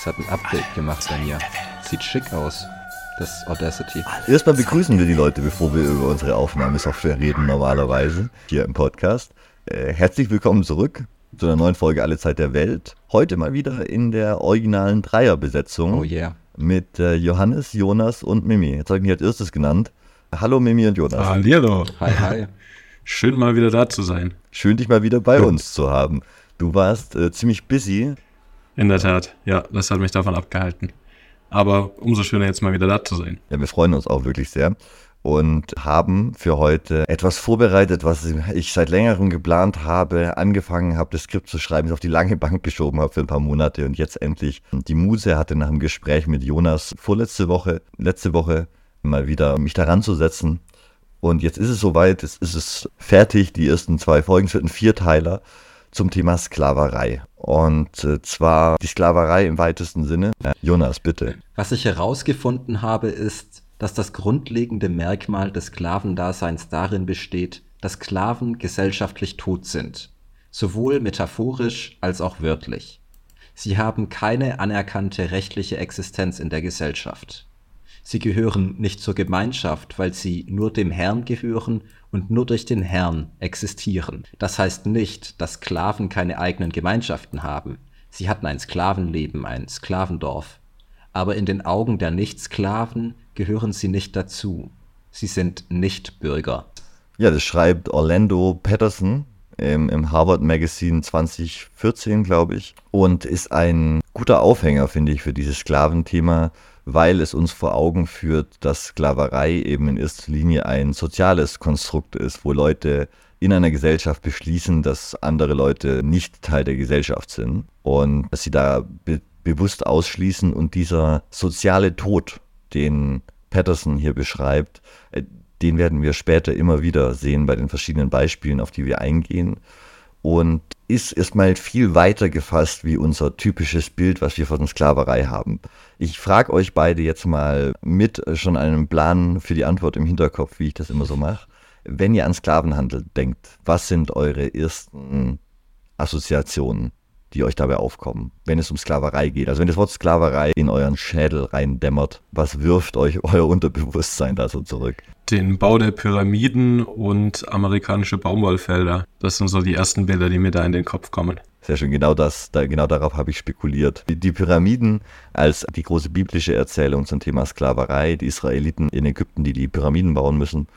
Es hat ein Update gemacht bei mir. Sieht schick aus, das Audacity. Erstmal begrüßen wir die Leute, bevor wir über unsere Aufnahmesoftware reden, normalerweise, hier im Podcast. Herzlich willkommen zurück zu einer neuen Folge Alle Zeit der Welt. Heute mal wieder in der originalen Dreierbesetzung. Oh yeah. Mit Johannes, Jonas und Mimi. Jetzt habe ich mich als erstes genannt. Hallo Mimi und Jonas. Hallihallo. Hi, hi. Schön mal wieder da zu sein. Schön, dich mal wieder bei uns zu haben. Du warst ziemlich busy. In der Tat, ja, das hat mich davon abgehalten. Aber umso schöner jetzt mal wieder da zu sein. Ja, wir freuen uns auch wirklich sehr und haben für heute etwas vorbereitet, was ich seit längerem geplant habe, angefangen habe, das Skript zu schreiben, es auf die lange Bank geschoben habe für ein paar Monate und jetzt endlich die Muße hatte, nach einem Gespräch mit Jonas letzte Woche mal wieder mich daran zu setzen. Und jetzt ist es soweit, es ist fertig, die ersten 2 Folgen, es wird ein 4-Teiler zum Thema Sklaverei. Und zwar die Sklaverei im weitesten Sinne. Jonas, bitte. Was ich herausgefunden habe, ist, dass das grundlegende Merkmal des Sklavendaseins darin besteht, dass Sklaven gesellschaftlich tot sind. Sowohl metaphorisch als auch wörtlich. Sie haben keine anerkannte rechtliche Existenz in der Gesellschaft. Sie gehören nicht zur Gemeinschaft, weil sie nur dem Herrn gehören und nur durch den Herrn existieren. Das heißt nicht, dass Sklaven keine eigenen Gemeinschaften haben. Sie hatten ein Sklavenleben, ein Sklavendorf. Aber in den Augen der Nicht-Sklaven gehören sie nicht dazu. Sie sind Nicht-Bürger. Ja, das schreibt Orlando Patterson im Harvard Magazine 2014, glaube ich. Und ist ein guter Aufhänger, finde ich, für dieses Sklaventhema, weil es uns vor Augen führt, dass Sklaverei eben in erster Linie ein soziales Konstrukt ist, wo Leute in einer Gesellschaft beschließen, dass andere Leute nicht Teil der Gesellschaft sind und dass sie da bewusst ausschließen. Und dieser soziale Tod, den Patterson hier beschreibt, den werden wir später immer wieder sehen bei den verschiedenen Beispielen, auf die wir eingehen. Und ist erstmal viel weiter gefasst wie unser typisches Bild, was wir von Sklaverei haben. Ich frage euch beide jetzt mal mit schon einem Plan für die Antwort im Hinterkopf, wie ich das immer so mache. Wenn ihr an Sklavenhandel denkt, was sind eure ersten Assoziationen, die euch dabei aufkommen, wenn es um Sklaverei geht? Also wenn das Wort Sklaverei in euren Schädel reindämmert, was wirft euch euer Unterbewusstsein da so zurück? Den Bau der Pyramiden und amerikanische Baumwollfelder. Das sind so die ersten Bilder, die mir da in den Kopf kommen. Sehr schön, genau darauf habe ich spekuliert. Die Pyramiden als die große biblische Erzählung zum Thema Sklaverei, die Israeliten in Ägypten, die die Pyramiden bauen müssen,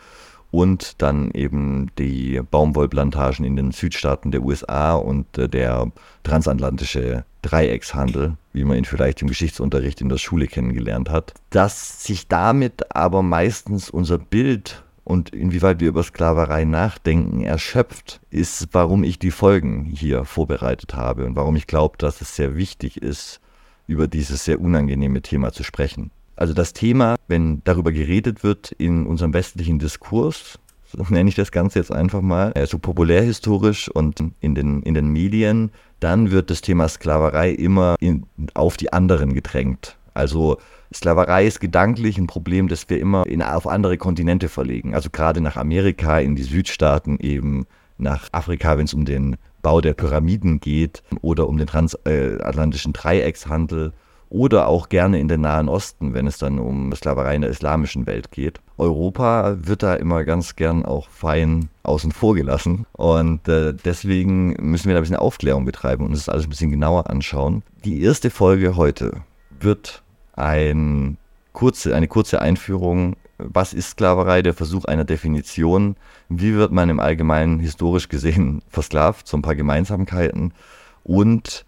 und dann eben die Baumwollplantagen in den Südstaaten der USA und der transatlantische Dreieckshandel, wie man ihn vielleicht im Geschichtsunterricht in der Schule kennengelernt hat. Dass sich damit aber meistens unser Bild und inwieweit wir über Sklaverei nachdenken erschöpft, ist, warum ich die Folgen hier vorbereitet habe und warum ich glaube, dass es sehr wichtig ist, über dieses sehr unangenehme Thema zu sprechen. Also das Thema, wenn darüber geredet wird in unserem westlichen Diskurs, so nenne ich das Ganze jetzt einfach mal, so populärhistorisch und in den Medien, dann wird das Thema Sklaverei immer auf die anderen gedrängt. Also Sklaverei ist gedanklich ein Problem, das wir immer auf andere Kontinente verlegen. Also gerade nach Amerika, in die Südstaaten, eben nach Afrika, wenn es um den Bau der Pyramiden geht oder um den transatlantischen Dreieckshandel. Oder auch gerne in den Nahen Osten, wenn es dann um Sklaverei in der islamischen Welt geht. Europa wird da immer ganz gern auch fein außen vor gelassen. Und deswegen müssen wir da ein bisschen Aufklärung betreiben und uns das alles ein bisschen genauer anschauen. Die erste Folge heute wird eine kurze Einführung. Was ist Sklaverei? Der Versuch einer Definition. Wie wird man im Allgemeinen historisch gesehen versklavt? So ein paar Gemeinsamkeiten. Und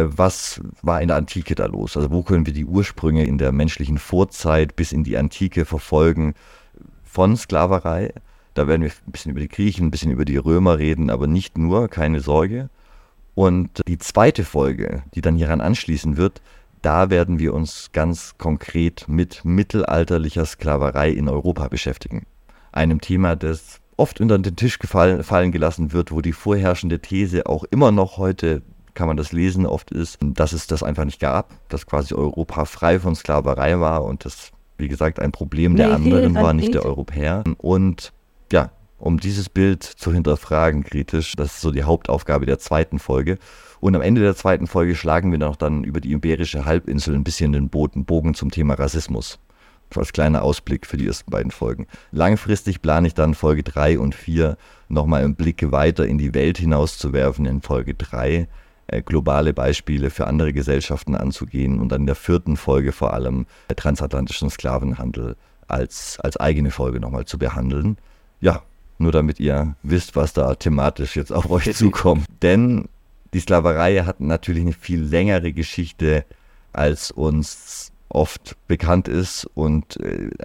was war in der Antike da los? Also wo können wir die Ursprünge in der menschlichen Vorzeit bis in die Antike verfolgen von Sklaverei? Da werden wir ein bisschen über die Griechen, ein bisschen über die Römer reden, aber nicht nur, keine Sorge. Und die zweite Folge, die dann hieran anschließen wird, da werden wir uns ganz konkret mit mittelalterlicher Sklaverei in Europa beschäftigen. Einem Thema, das oft unter den Tisch fallen gelassen wird, wo die vorherrschende These auch immer noch heute, kann man das lesen, oft ist, dass es das einfach nicht gab, dass quasi Europa frei von Sklaverei war und das, wie gesagt, ein Problem der anderen war, nicht der Europäer. Und ja, um dieses Bild zu hinterfragen kritisch. Das ist so die Hauptaufgabe der zweiten Folge. Und am Ende der zweiten Folge schlagen wir noch dann über die Iberische Halbinsel ein bisschen den Bogen zum Thema Rassismus. Als kleiner Ausblick für die ersten beiden Folgen. Langfristig plane ich dann Folge 3 und 4 nochmal einen Blick weiter in die Welt hinauszuwerfen. In Folge 3 globale Beispiele für andere Gesellschaften anzugehen und dann in der 4. Folge vor allem transatlantischen Sklavenhandel als eigene Folge nochmal zu behandeln. Ja, nur damit ihr wisst, was da thematisch jetzt auf euch zukommt. Denn die Sklaverei hat natürlich eine viel längere Geschichte, als uns oft bekannt ist und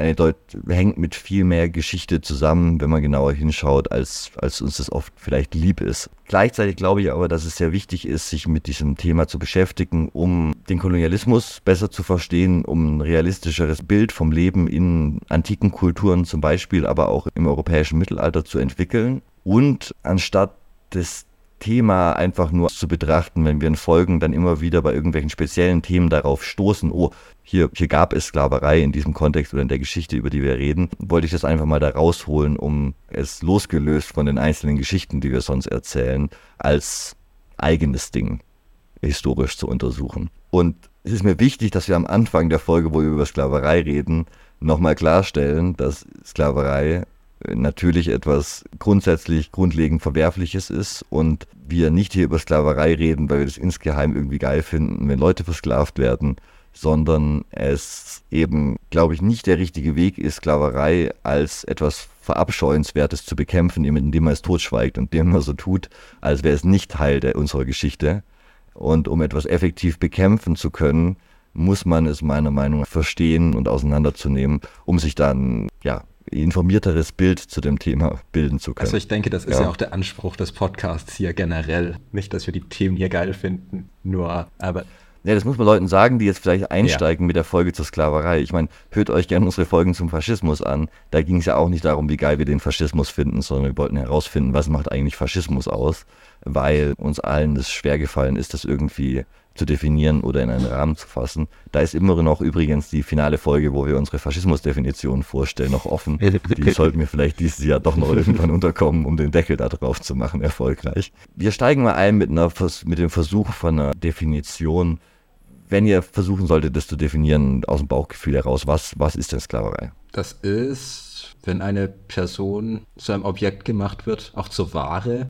hängt mit viel mehr Geschichte zusammen, wenn man genauer hinschaut, als uns das oft vielleicht lieb ist. Gleichzeitig glaube ich aber, dass es sehr wichtig ist, sich mit diesem Thema zu beschäftigen, um den Kolonialismus besser zu verstehen, um ein realistischeres Bild vom Leben in antiken Kulturen zum Beispiel, aber auch im europäischen Mittelalter zu entwickeln. Und anstatt das Thema einfach nur zu betrachten, wenn wir in Folgen dann immer wieder bei irgendwelchen speziellen Themen darauf stoßen, oh, hier gab es Sklaverei in diesem Kontext oder in der Geschichte, über die wir reden, wollte ich das einfach mal da rausholen, um es losgelöst von den einzelnen Geschichten, die wir sonst erzählen, als eigenes Ding historisch zu untersuchen. Und es ist mir wichtig, dass wir am Anfang der Folge, wo wir über Sklaverei reden, nochmal klarstellen, dass Sklaverei natürlich etwas grundsätzlich grundlegend Verwerfliches ist und wir nicht hier über Sklaverei reden, weil wir das insgeheim irgendwie geil finden, wenn Leute versklavt werden, sondern es eben, glaube ich, nicht der richtige Weg ist, Sklaverei als etwas Verabscheuenswertes zu bekämpfen, indem man es totschweigt und indem man so tut, als wäre es nicht Teil unserer Geschichte. Und um etwas effektiv bekämpfen zu können, muss man es meiner Meinung nach verstehen und auseinanderzunehmen, um sich dann, informierteres Bild zu dem Thema bilden zu können. Also ich denke, das ist ja auch der Anspruch des Podcasts hier generell. Nicht, dass wir die Themen hier geil finden, aber... Ja, das muss man Leuten sagen, die jetzt vielleicht einsteigen mit der Folge zur Sklaverei. Ich meine, hört euch gerne unsere Folgen zum Faschismus an. Da ging es ja auch nicht darum, wie geil wir den Faschismus finden, sondern wir wollten herausfinden, was macht eigentlich Faschismus aus, weil uns allen das schwer gefallen ist, das irgendwie zu definieren oder in einen Rahmen zu fassen. Da ist immer noch übrigens die finale Folge, wo wir unsere Faschismusdefinition vorstellen, noch offen. Die sollten wir vielleicht dieses Jahr doch noch irgendwann unterkommen, um den Deckel da drauf zu machen, erfolgreich. Wir steigen mal ein mit dem Versuch von einer Definition. Wenn ihr versuchen solltet, das zu definieren aus dem Bauchgefühl heraus, was ist denn Sklaverei? Das ist, wenn eine Person zu einem Objekt gemacht wird, auch zur Ware,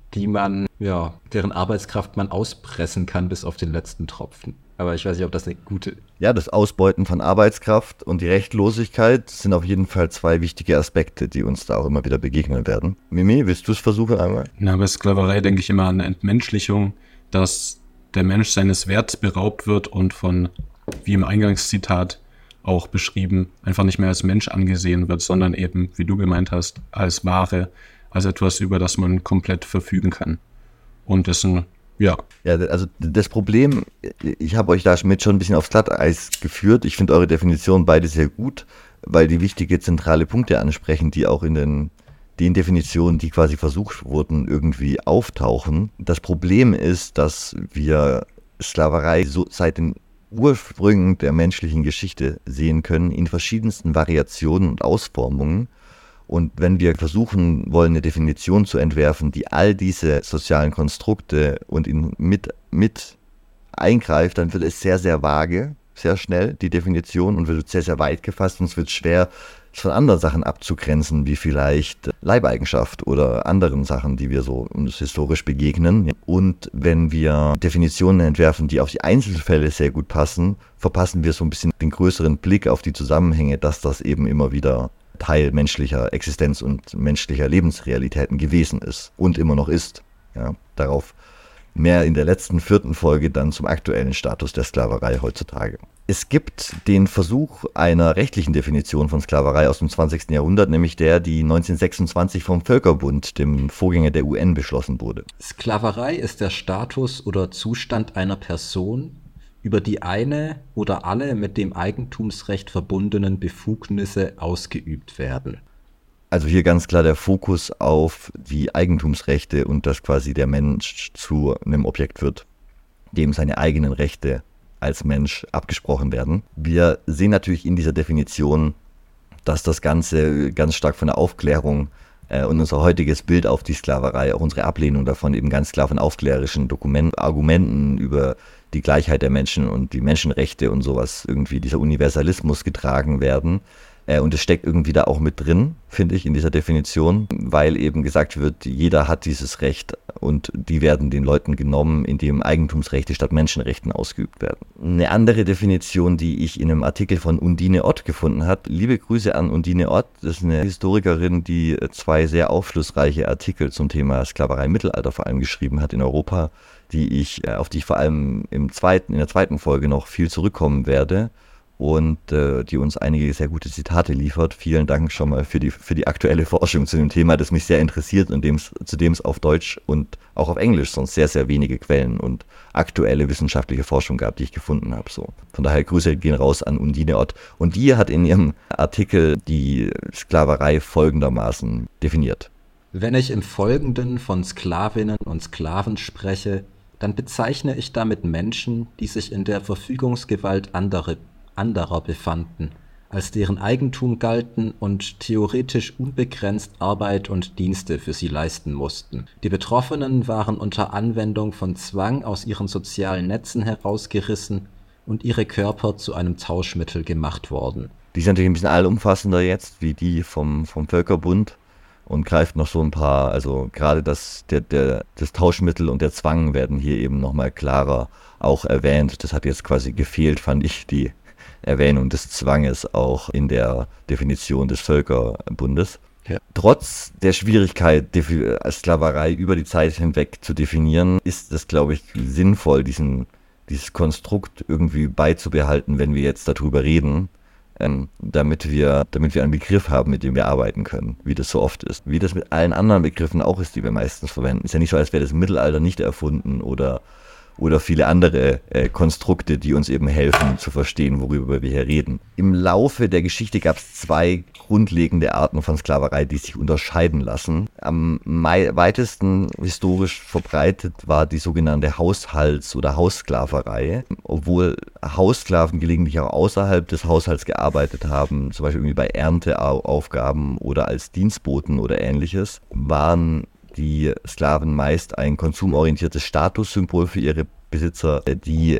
deren Arbeitskraft man auspressen kann bis auf den letzten Tropfen. Aber ich weiß nicht, ob das eine gute... Ja, das Ausbeuten von Arbeitskraft und die Rechtlosigkeit sind auf jeden Fall zwei wichtige Aspekte, die uns da auch immer wieder begegnen werden. Mimi, willst du es versuchen einmal? Na, bei Sklaverei denke ich immer an eine Entmenschlichung, dass der Mensch seines Werts beraubt wird und von, wie im Eingangszitat auch beschrieben, einfach nicht mehr als Mensch angesehen wird, sondern eben, wie du gemeint hast, als Ware, als etwas, über das man komplett verfügen kann. Und dessen, Ja, also das Problem, ich habe euch damit schon ein bisschen aufs Glatteis geführt. Ich finde eure Definition beide sehr gut, weil die wichtige zentrale Punkte ansprechen, die auch in den Definitionen, die quasi versucht wurden, irgendwie auftauchen. Das Problem ist, dass wir Sklaverei so seit den Ursprüngen der menschlichen Geschichte sehen können, in verschiedensten Variationen und Ausformungen. Und wenn wir versuchen wollen, eine Definition zu entwerfen, die all diese sozialen Konstrukte und mit eingreift, dann wird es sehr, sehr vage, sehr schnell, die Definition, und wird sehr, sehr weit gefasst, und es wird schwer, es von anderen Sachen abzugrenzen, wie vielleicht Leibeigenschaft oder anderen Sachen, die wir so uns historisch begegnen. Und wenn wir Definitionen entwerfen, die auf die Einzelfälle sehr gut passen, verpassen wir so ein bisschen den größeren Blick auf die Zusammenhänge, dass das eben immer wieder Teil menschlicher Existenz und menschlicher Lebensrealitäten gewesen ist und immer noch ist. Ja, darauf mehr in der letzten 4. Folge dann zum aktuellen Status der Sklaverei heutzutage. Es gibt den Versuch einer rechtlichen Definition von Sklaverei aus dem 20. Jahrhundert, nämlich die 1926 vom Völkerbund, dem Vorgänger der UN, beschlossen wurde. Sklaverei ist der Status oder Zustand einer Person, über die eine oder alle mit dem Eigentumsrecht verbundenen Befugnisse ausgeübt werden. Also hier ganz klar der Fokus auf die Eigentumsrechte und dass quasi der Mensch zu einem Objekt wird, dem seine eigenen Rechte als Mensch abgesprochen werden. Wir sehen natürlich in dieser Definition, dass das Ganze ganz stark von der Aufklärung Und unser heutiges Bild auf die Sklaverei, auch unsere Ablehnung davon, eben ganz klar von aufklärerischen Argumenten über die Gleichheit der Menschen und die Menschenrechte und sowas, irgendwie dieser Universalismus getragen werden. Und es steckt irgendwie da auch mit drin, finde ich, in dieser Definition, weil eben gesagt wird, jeder hat dieses Recht und die werden den Leuten genommen, indem Eigentumsrechte statt Menschenrechten ausgeübt werden. Eine andere Definition, die ich in einem Artikel von Undine Ott gefunden habe, liebe Grüße an Undine Ott, das ist eine Historikerin, die 2 sehr aufschlussreiche Artikel zum Thema Sklaverei im Mittelalter vor allem geschrieben hat in Europa, auf die ich vor allem in der zweiten Folge noch viel zurückkommen werde. Und die uns einige sehr gute Zitate liefert. Vielen Dank schon mal für die aktuelle Forschung zu dem Thema, das mich sehr interessiert und zu dem es auf Deutsch und auch auf Englisch sonst sehr, sehr wenige Quellen und aktuelle wissenschaftliche Forschung gab, die ich gefunden habe. So. Von daher Grüße gehen raus an Undine Ott. Und die hat in ihrem Artikel die Sklaverei folgendermaßen definiert. Wenn ich im Folgenden von Sklavinnen und Sklaven spreche, dann bezeichne ich damit Menschen, die sich in der Verfügungsgewalt anderer befanden, als deren Eigentum galten und theoretisch unbegrenzt Arbeit und Dienste für sie leisten mussten. Die Betroffenen waren unter Anwendung von Zwang aus ihren sozialen Netzen herausgerissen und ihre Körper zu einem Tauschmittel gemacht worden. Die ist natürlich ein bisschen allumfassender jetzt, wie die vom Völkerbund und greift noch so ein paar, also gerade das Tauschmittel und der Zwang werden hier eben nochmal klarer auch erwähnt. Das hat jetzt quasi gefehlt, fand ich, die Erwähnung des Zwanges auch in der Definition des Völkerbundes. Ja. Trotz der Schwierigkeit, Sklaverei über die Zeit hinweg zu definieren, ist es, glaube ich, sinnvoll, dieses Konstrukt irgendwie beizubehalten, wenn wir jetzt darüber reden, damit wir einen Begriff haben, mit dem wir arbeiten können, wie das so oft ist. Wie das mit allen anderen Begriffen auch ist, die wir meistens verwenden. Ist ja nicht so, als wäre das im Mittelalter nicht erfunden oder viele andere Konstrukte, die uns eben helfen zu verstehen, worüber wir hier reden. Im Laufe der Geschichte gab es 2 grundlegende Arten von Sklaverei, die sich unterscheiden lassen. Am weitesten historisch verbreitet war die sogenannte Haushalts- oder Haussklaverei, obwohl Haussklaven gelegentlich auch außerhalb des Haushalts gearbeitet haben, zum Beispiel irgendwie bei Ernteaufgaben oder als Dienstboten oder ähnliches, waren die Sklaven meist ein konsumorientiertes Statussymbol für ihre Besitzer, die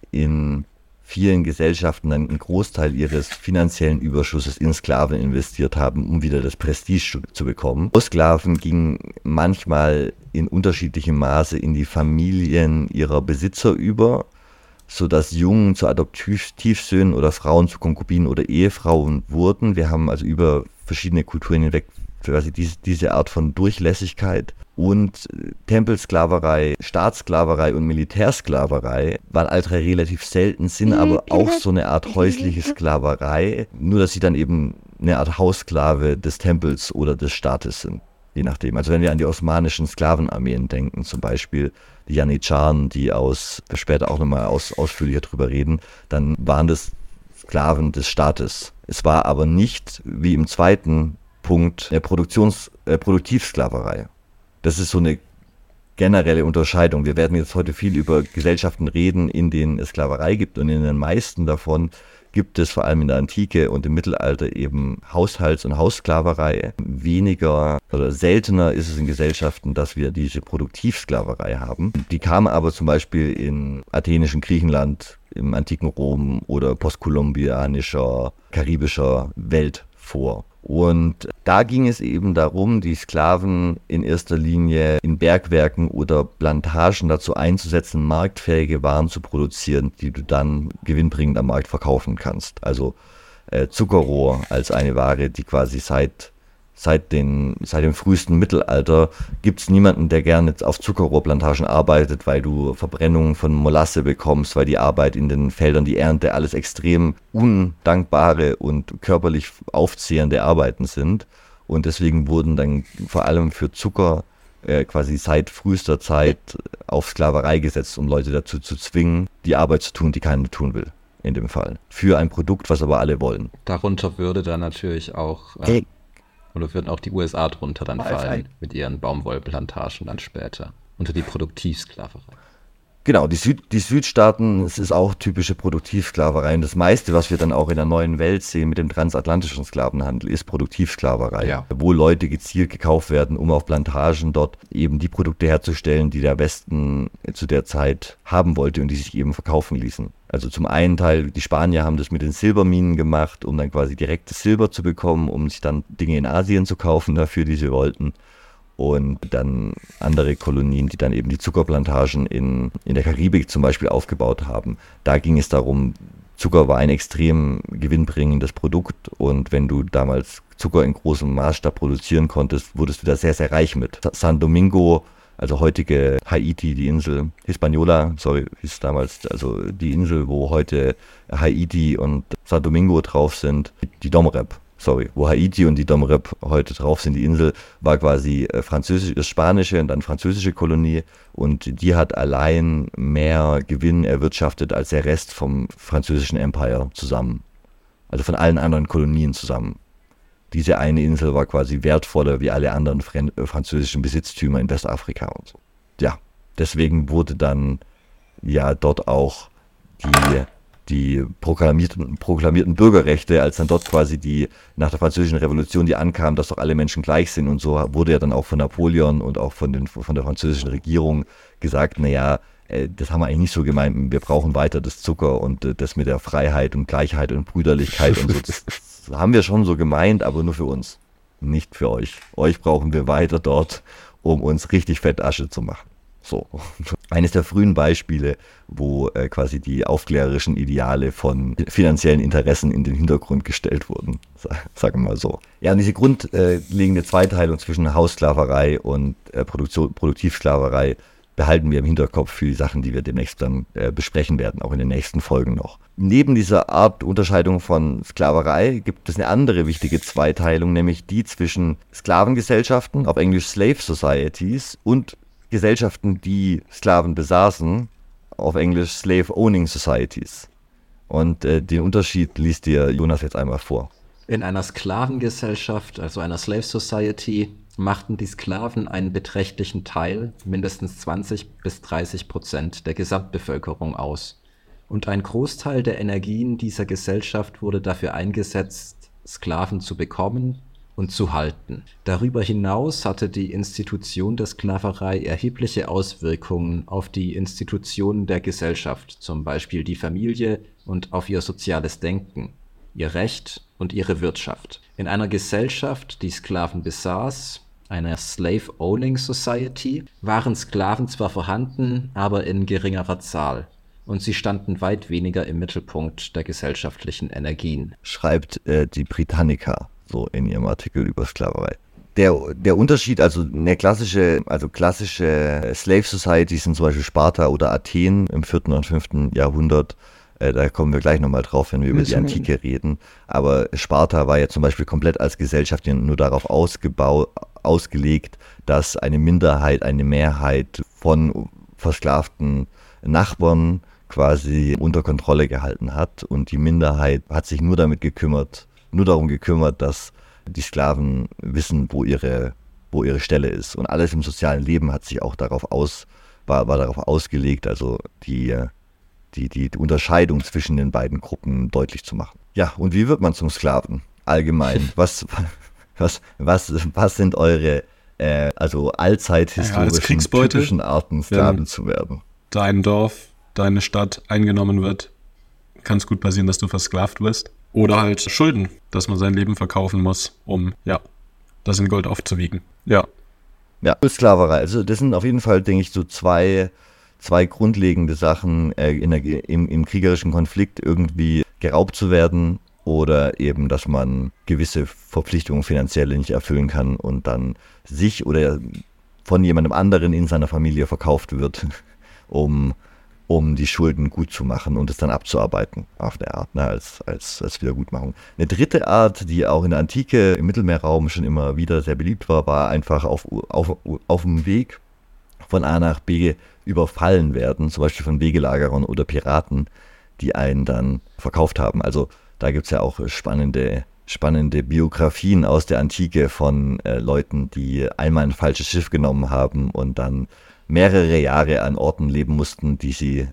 in vielen Gesellschaften dann einen Großteil ihres finanziellen Überschusses in Sklaven investiert haben, um wieder das Prestige zu bekommen. Sklaven gingen manchmal in unterschiedlichem Maße in die Familien ihrer Besitzer über, sodass Jungen zu Adoptivsöhnen oder Frauen zu Konkubinen oder Ehefrauen wurden. Wir haben also über verschiedene Kulturen hinweg quasi diese Art von Durchlässigkeit. Und Tempelsklaverei, Staatssklaverei und Militärsklaverei waren allerdings relativ selten, sind aber auch so eine Art häusliche Sklaverei, nur dass sie dann eben eine Art Haussklave des Tempels oder des Staates sind, je nachdem. Also wenn wir an die osmanischen Sklavenarmeen denken, zum Beispiel die Janitscharen, die später auch nochmal ausführlicher drüber reden, dann waren das Sklaven des Staates. Es war aber nicht, wie im zweiten Punkt, Produktivsklaverei. Das ist so eine generelle Unterscheidung. Wir werden jetzt heute viel über Gesellschaften reden, in denen es Sklaverei gibt, und in den meisten davon gibt es vor allem in der Antike und im Mittelalter eben Haushalts- und Haussklaverei. Weniger oder seltener ist es in Gesellschaften, dass wir diese Produktivsklaverei haben. Die kam aber zum Beispiel in athenischen Griechenland, im antiken Rom oder postkolumbianischer, karibischer Welt vor. Und da ging es eben darum, die Sklaven in erster Linie in Bergwerken oder Plantagen dazu einzusetzen, marktfähige Waren zu produzieren, die du dann gewinnbringend am Markt verkaufen kannst. Also Zuckerrohr als eine Ware, die quasi seit dem frühesten Mittelalter gibt es niemanden, der gerne auf Zuckerrohrplantagen arbeitet, weil du Verbrennungen von Molasse bekommst, weil die Arbeit in den Feldern, die Ernte, alles extrem undankbare und körperlich aufzehrende Arbeiten sind. Und deswegen wurden dann vor allem für Zucker quasi seit frühester Zeit auf Sklaverei gesetzt, um Leute dazu zu zwingen, die Arbeit zu tun, die keiner tun will. In dem Fall. Für ein Produkt, was aber alle wollen. Darunter würde dann natürlich auch... Oder würden auch die USA drunter dann fallen, mit ihren Baumwollplantagen dann später, unter die Produktivsklaverei. Genau, die Südstaaten, es ist auch typische Produktivsklaverei. Und das meiste, was wir dann auch in der neuen Welt sehen mit dem transatlantischen Sklavenhandel, ist Produktivsklaverei. Ja. Wo Leute gezielt gekauft werden, um auf Plantagen dort eben die Produkte herzustellen, die der Westen zu der Zeit haben wollte und die sich eben verkaufen ließen. Also zum einen Teil, die Spanier haben das mit den Silberminen gemacht, um dann quasi direktes Silber zu bekommen, um sich dann Dinge in Asien zu kaufen dafür, die sie wollten. Und dann andere Kolonien, die dann eben die Zuckerplantagen in der Karibik zum Beispiel aufgebaut haben. Da ging es darum, Zucker war ein extrem gewinnbringendes Produkt und wenn du damals Zucker in großem Maßstab produzieren konntest, wurdest du da sehr, sehr reich mit. San Domingo, also heutige Haiti, die Insel Hispaniola, hieß damals, also die Insel, wo heute Haiti und San Domingo drauf sind, die Domrep. Wo Haiti und die Domrep heute drauf sind, die Insel, war quasi spanische und dann französische Kolonie und die hat allein mehr Gewinn erwirtschaftet als der Rest vom französischen Empire zusammen. Also von allen anderen Kolonien zusammen. Diese eine Insel war quasi wertvoller wie alle anderen französischen Besitztümer in Westafrika und so. Ja, deswegen wurde dann ja dort auch die proklamierten Bürgerrechte, als dann dort quasi nach der Französischen Revolution die ankam, dass doch alle Menschen gleich sind und so, wurde ja dann auch von Napoleon und auch von der französischen Regierung gesagt, naja, das haben wir eigentlich nicht so gemeint, wir brauchen weiter das Zucker und das mit der Freiheit und Gleichheit und Brüderlichkeit und so, das haben wir schon so gemeint, aber nur für uns, nicht für euch. Euch brauchen wir weiter dort, um uns richtig fett Asche zu machen. So. Eines der frühen Beispiele, wo quasi die aufklärerischen Ideale von finanziellen Interessen in den Hintergrund gestellt wurden, sagen wir mal so. Ja, und diese grundlegende Zweiteilung zwischen Haussklaverei und Produktivsklaverei behalten wir im Hinterkopf für die Sachen, die wir demnächst dann besprechen werden, auch in den nächsten Folgen noch. Neben dieser Art Unterscheidung von Sklaverei gibt es eine andere wichtige Zweiteilung, nämlich die zwischen Sklavengesellschaften, auf Englisch Slave Societies, und Gesellschaften, die Sklaven besaßen, auf Englisch Slave Owning Societies. Und den Unterschied liest dir Jonas jetzt einmal vor. In einer Sklavengesellschaft, also einer Slave Society, machten die Sklaven einen beträchtlichen Teil, mindestens 20-30% der Gesamtbevölkerung aus. Und ein Großteil der Energien dieser Gesellschaft wurde dafür eingesetzt, Sklaven zu bekommen und zu halten. Darüber hinaus hatte die Institution der Sklaverei erhebliche Auswirkungen auf die Institutionen der Gesellschaft, zum Beispiel die Familie und auf ihr soziales Denken, ihr Recht und ihre Wirtschaft. In einer Gesellschaft, die Sklaven besaß, einer Slave Owning Society, waren Sklaven zwar vorhanden, aber in geringerer Zahl. Und sie standen weit weniger im Mittelpunkt der gesellschaftlichen Energien. Schreibt die Britannica so in ihrem Artikel über Sklaverei. Der Unterschied, also eine klassische Slave Societies sind zum Beispiel Sparta oder Athen im 4. und 5. Jahrhundert. Da kommen wir gleich nochmal drauf, wenn wir über die Antike reden. Aber Sparta war ja zum Beispiel komplett als Gesellschaft nur darauf ausgelegt, dass eine Minderheit eine Mehrheit von versklavten Nachbarn quasi unter Kontrolle gehalten hat. Und die Minderheit hat sich nur darum gekümmert, dass die Sklaven wissen, wo ihre Stelle ist. Und alles im sozialen Leben hat sich auch war darauf ausgelegt, also die Unterscheidung zwischen den beiden Gruppen deutlich zu machen. Ja, und wie wird man zum Sklaven? Allgemein. Was sind eure allzeithistorischen typischen Arten, Sklaven zu werden? Dein Dorf, deine Stadt eingenommen wird, kann es gut passieren, dass du versklavt wirst. Oder halt Schulden, dass man sein Leben verkaufen muss, um das in Gold aufzuwiegen. Ja. Ja, Sklaverei. Also das sind auf jeden Fall, denke ich, so zwei grundlegende Sachen, im kriegerischen Konflikt irgendwie geraubt zu werden oder eben, dass man gewisse Verpflichtungen finanziell nicht erfüllen kann und dann sich oder von jemandem anderen in seiner Familie verkauft wird, um die Schulden gut zu machen und es dann abzuarbeiten auf der Art, als Wiedergutmachung. Eine dritte Art, die auch in der Antike im Mittelmeerraum schon immer wieder sehr beliebt war einfach auf dem Weg von A nach B überfallen werden, zum Beispiel von Wegelagerern oder Piraten, die einen dann verkauft haben. Also da gibt es ja auch spannende Biografien aus der Antike von Leuten, die einmal ein falsches Schiff genommen haben und dann mehrere Jahre an Orten leben mussten, die sie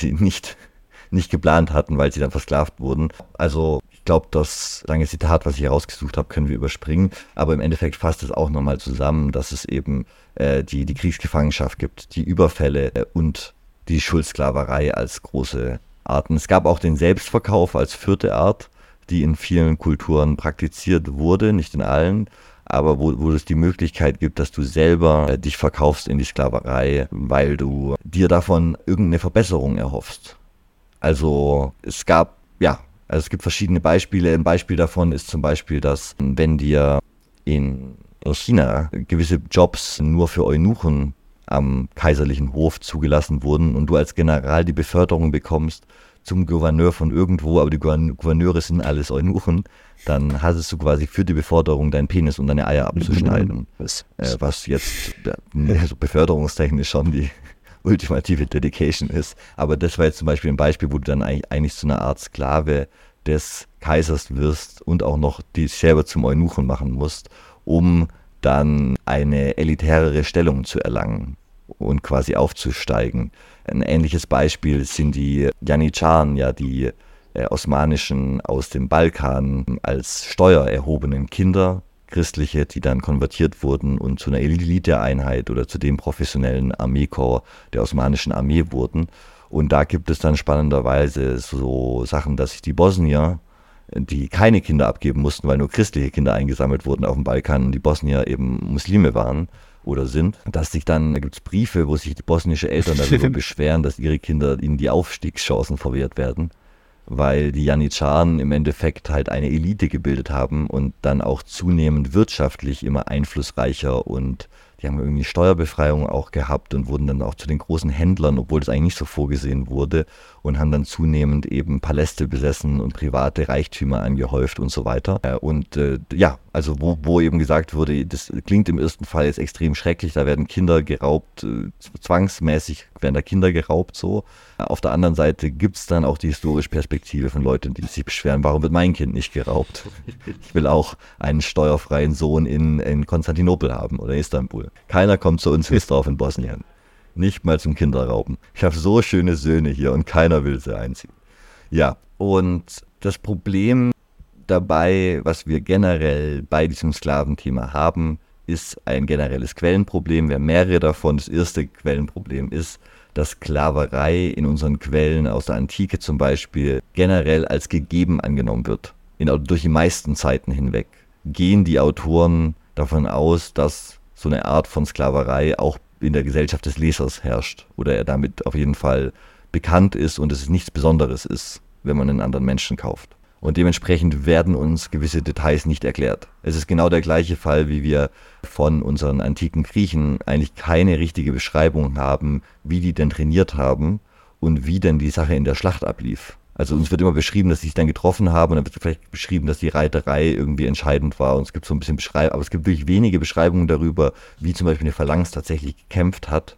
nicht geplant hatten, weil sie dann versklavt wurden. Also ich glaube, das lange Zitat, was ich herausgesucht habe, können wir überspringen. Aber im Endeffekt fasst es auch nochmal zusammen, dass es eben die Kriegsgefangenschaft gibt, die Überfälle und die Schuldsklaverei als große Arten. Es gab auch den Selbstverkauf als vierte Art, die in vielen Kulturen praktiziert wurde, nicht in allen, aber wo es die Möglichkeit gibt, dass du selber dich verkaufst in die Sklaverei, weil du dir davon irgendeine Verbesserung erhoffst. Also es gibt verschiedene Beispiele. Ein Beispiel davon ist zum Beispiel, dass wenn dir in China gewisse Jobs nur für Eunuchen am kaiserlichen Hof zugelassen wurden und du als General die Beförderung bekommst zum Gouverneur von irgendwo, aber die Gouverneure sind alles Eunuchen, dann hattest du quasi für die Beförderung deinen Penis und deine Eier abzuschneiden. Was jetzt so beförderungstechnisch schon die ultimative Dedication ist. Aber das war jetzt zum Beispiel ein Beispiel, wo du dann eigentlich zu einer Art Sklave des Kaisers wirst und auch noch dich selber zum Eunuchen machen musst, um dann eine elitärere Stellung zu erlangen und quasi aufzusteigen. Ein ähnliches Beispiel sind die Janitscharen, ja, die osmanischen aus dem Balkan als Steuer erhobenen Kinder, Christliche, die dann konvertiert wurden und zu einer Eliteeinheit oder zu dem professionellen Armeekorps der osmanischen Armee wurden. Und da gibt es dann spannenderweise so Sachen, dass sich die Bosnier, die keine Kinder abgeben mussten, weil nur christliche Kinder eingesammelt wurden auf dem Balkan und die Bosnier eben Muslime waren oder sind, da gibt es Briefe, wo sich die bosnische Eltern darüber beschweren, dass ihre Kinder ihnen die Aufstiegschancen verwehrt werden, weil die Janitscharen im Endeffekt halt eine Elite gebildet haben und dann auch zunehmend wirtschaftlich immer einflussreicher, und die haben irgendwie Steuerbefreiung auch gehabt und wurden dann auch zu den großen Händlern, obwohl das eigentlich nicht so vorgesehen wurde, und haben dann zunehmend eben Paläste besessen und private Reichtümer angehäuft und so weiter. Also wo eben gesagt wurde, das klingt im ersten Fall jetzt extrem schrecklich, da werden Kinder geraubt, zwangsmäßig werden da Kinder geraubt so. Auf der anderen Seite gibt es dann auch die historische Perspektive von Leuten, die sich beschweren, warum wird mein Kind nicht geraubt? Ich will auch einen steuerfreien Sohn in Konstantinopel haben oder in Istanbul. Keiner kommt zu uns Hilfsdorf in Bosnien. Nicht mal zum Kinderrauben. Ich habe so schöne Söhne hier und keiner will sie einziehen. Ja, und das Problem dabei, was wir generell bei diesem Sklaventhema haben, ist ein generelles Quellenproblem. Wir haben mehrere davon. Das erste Quellenproblem ist, dass Sklaverei in unseren Quellen aus der Antike zum Beispiel generell als gegeben angenommen wird. Durch die meisten Zeiten hinweg gehen die Autoren davon aus, dass so eine Art von Sklaverei auch in der Gesellschaft des Lesers herrscht oder er damit auf jeden Fall bekannt ist und es nichts Besonderes ist, wenn man einen anderen Menschen kauft. Und dementsprechend werden uns gewisse Details nicht erklärt. Es ist genau der gleiche Fall, wie wir von unseren antiken Griechen eigentlich keine richtige Beschreibung haben, wie die denn trainiert haben und wie denn die Sache in der Schlacht ablief. Also uns wird immer beschrieben, dass sie sich dann getroffen haben, und dann wird vielleicht beschrieben, dass die Reiterei irgendwie entscheidend war, und es gibt so ein bisschen Beschreibung, aber es gibt wirklich wenige Beschreibungen darüber, wie zum Beispiel eine Phalanx tatsächlich gekämpft hat,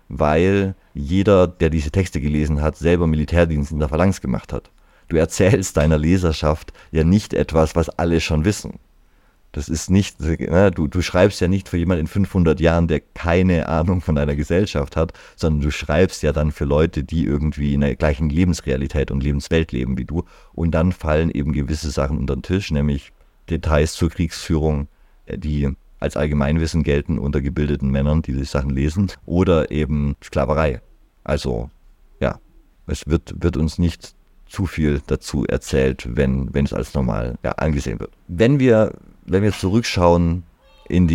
weil jeder, der diese Texte gelesen hat, selber Militärdienst in der Phalanx gemacht hat. Du erzählst deiner Leserschaft ja nicht etwas, was alle schon wissen. Das ist nicht, du schreibst ja nicht für jemanden in 500 Jahren, der keine Ahnung von deiner Gesellschaft hat, sondern du schreibst ja dann für Leute, die irgendwie in der gleichen Lebensrealität und Lebenswelt leben wie du. Und dann fallen eben gewisse Sachen unter den Tisch, nämlich Details zur Kriegsführung, die als Allgemeinwissen gelten unter gebildeten Männern, die sich Sachen lesen, oder eben Sklaverei. Also, ja, es wird uns nicht zu viel dazu erzählt, wenn es als normal angesehen wird. Wenn wir zurückschauen in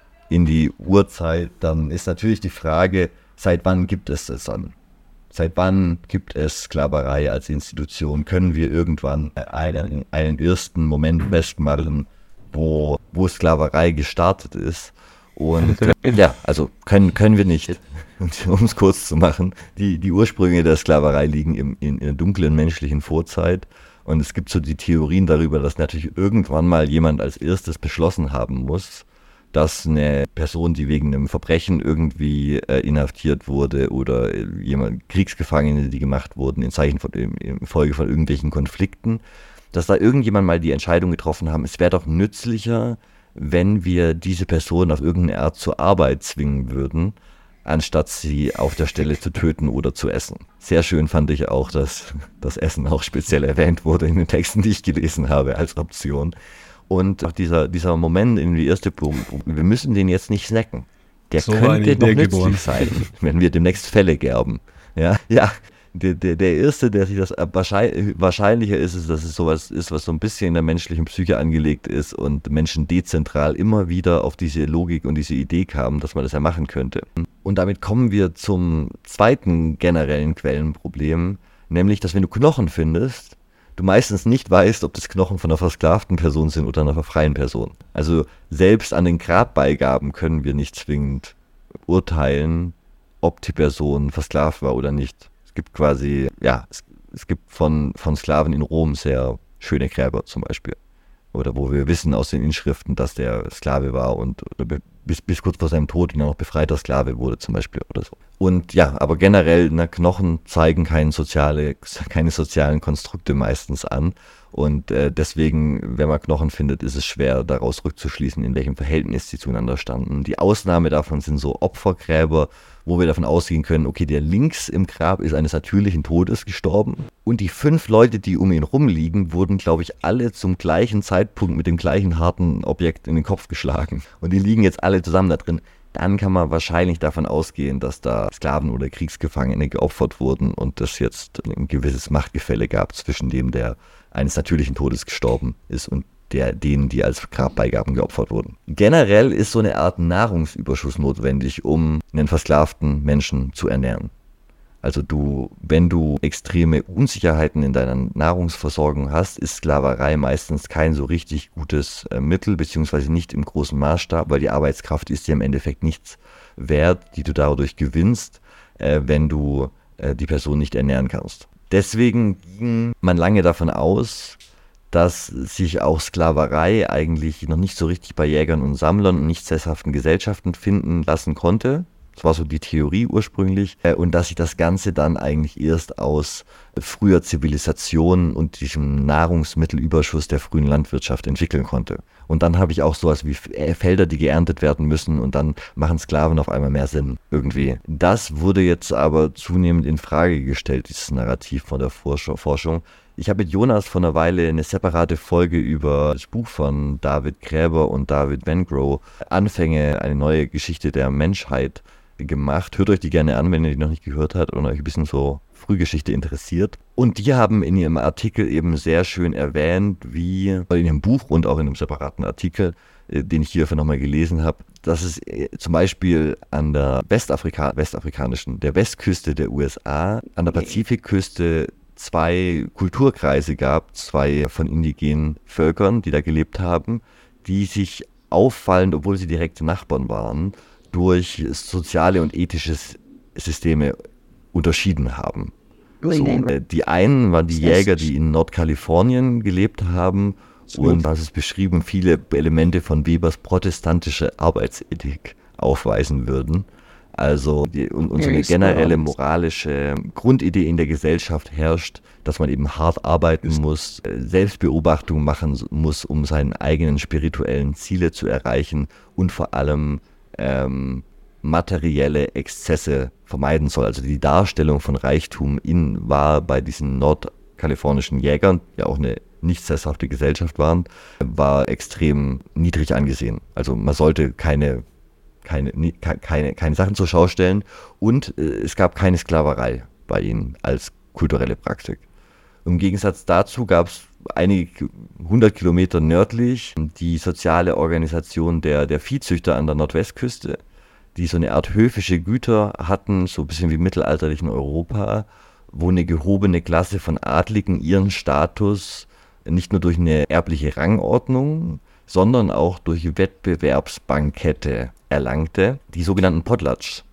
die Urzeit, dann ist natürlich die Frage, seit wann gibt es das dann? Seit wann gibt es Sklaverei als Institution? Können wir irgendwann einen ersten Moment festmachen, wo Sklaverei gestartet ist? Und also können wir nicht. Um es kurz zu machen, die Ursprünge der Sklaverei liegen in der dunklen menschlichen Vorzeit. Und es gibt so die Theorien darüber, dass natürlich irgendwann mal jemand als erstes beschlossen haben muss, dass eine Person, die wegen einem Verbrechen irgendwie inhaftiert wurde, oder Kriegsgefangene, die gemacht wurden in Folge von irgendwelchen Konflikten, dass da irgendjemand mal die Entscheidung getroffen haben, es wäre doch nützlicher, wenn wir diese Person auf irgendeine Art zur Arbeit zwingen würden, anstatt sie auf der Stelle zu töten oder zu essen. Sehr schön fand ich auch, dass das Essen auch speziell erwähnt wurde in den Texten, die ich gelesen habe, als Option. Und auch dieser Moment in die erste Punkt, wir müssen den jetzt nicht snacken. Der So könnte noch nützlich geboren. sein, wenn wir demnächst Felle gerben. Ja. Der Erste, der sich das wahrscheinlicher ist, dass es sowas ist, was so ein bisschen in der menschlichen Psyche angelegt ist und Menschen dezentral immer wieder auf diese Logik und diese Idee kamen, dass man das ja machen könnte. Und damit kommen wir zum zweiten generellen Quellenproblem, nämlich, dass wenn du Knochen findest, du meistens nicht weißt, ob das Knochen von einer versklavten Person sind oder einer freien Person. Also selbst an den Grabbeigaben können wir nicht zwingend urteilen, ob die Person versklavt war oder nicht. Es gibt quasi, es gibt von Sklaven in Rom sehr schöne Gräber zum Beispiel. Oder wo wir wissen aus den Inschriften, dass der Sklave war und bis kurz vor seinem Tod noch befreiter Sklave wurde zum Beispiel oder so. Und ja, aber generell, Knochen zeigen keine sozialen Konstrukte meistens an. Und deswegen, wenn man Knochen findet, ist es schwer, daraus rückzuschließen, in welchem Verhältnis sie zueinander standen. Die Ausnahme davon sind so Opfergräber, wo wir davon ausgehen können, okay, der links im Grab ist eines natürlichen Todes gestorben. Und die 5 Leute, die um ihn rumliegen, wurden, glaube ich, alle zum gleichen Zeitpunkt mit dem gleichen harten Objekt in den Kopf geschlagen. Und die liegen jetzt alle zusammen da drin. Dann kann man wahrscheinlich davon ausgehen, dass da Sklaven oder Kriegsgefangene geopfert wurden und es jetzt ein gewisses Machtgefälle gab zwischen dem, der eines natürlichen Todes gestorben ist und denen, die als Grabbeigaben geopfert wurden. Generell ist so eine Art Nahrungsüberschuss notwendig, um einen versklavten Menschen zu ernähren. Also wenn du extreme Unsicherheiten in deiner Nahrungsversorgung hast, ist Sklaverei meistens kein so richtig gutes Mittel, beziehungsweise nicht im großen Maßstab, weil die Arbeitskraft ist dir im Endeffekt nichts wert, die du dadurch gewinnst, wenn du die Person nicht ernähren kannst. Deswegen ging man lange davon aus, dass sich auch Sklaverei eigentlich noch nicht so richtig bei Jägern und Sammlern und nicht sesshaften Gesellschaften finden lassen konnte. Das war so die Theorie ursprünglich. Und dass sich das Ganze dann eigentlich erst aus früher Zivilisation und diesem Nahrungsmittelüberschuss der frühen Landwirtschaft entwickeln konnte. Und dann habe ich auch sowas wie Felder, die geerntet werden müssen und dann machen Sklaven auf einmal mehr Sinn irgendwie. Das wurde jetzt aber zunehmend in Frage gestellt, dieses Narrativ von der Forschung. Ich habe mit Jonas vor einer Weile eine separate Folge über das Buch von David Graeber und David Wengrow, Anfänge, eine neue Geschichte der Menschheit, gemacht. Hört euch die gerne an, wenn ihr die noch nicht gehört habt und euch ein bisschen so Frühgeschichte interessiert. Und die haben in ihrem Artikel eben sehr schön erwähnt, wie, in ihrem Buch und auch in einem separaten Artikel, den ich hierfür nochmal gelesen habe, dass es zum Beispiel an der der Westküste der USA, an der Pazifikküste 2 Kulturkreise gab, 2 von indigenen Völkern, die da gelebt haben, die sich auffallend, obwohl sie direkte Nachbarn waren, durch soziale und ethische Systeme unterschieden haben. So, die einen waren die Jäger, die in Nordkalifornien gelebt haben und was es beschrieben, viele Elemente von Webers protestantische Arbeitsethik aufweisen würden. Also so eine generelle moralische Grundidee in der Gesellschaft herrscht, dass man eben hart arbeiten muss, Selbstbeobachtung machen muss, um seine eigenen spirituellen Ziele zu erreichen und vor allem materielle Exzesse vermeiden soll. Also die Darstellung von Reichtum war bei diesen nordkalifornischen Jägern, die ja auch eine nicht sesshafte Gesellschaft waren, war extrem niedrig angesehen. Also man sollte keine Sachen zur Schau stellen und es gab keine Sklaverei bei ihnen als kulturelle Praktik. Im Gegensatz dazu gab es einige 100 Kilometer nördlich die soziale Organisation der Viehzüchter an der Nordwestküste, die so eine Art höfische Güter hatten, so ein bisschen wie im mittelalterlichen Europa, wo eine gehobene Klasse von Adligen ihren Status nicht nur durch eine erbliche Rangordnung, sondern auch durch Wettbewerbsbankette erlangte, die sogenannten Potlatches.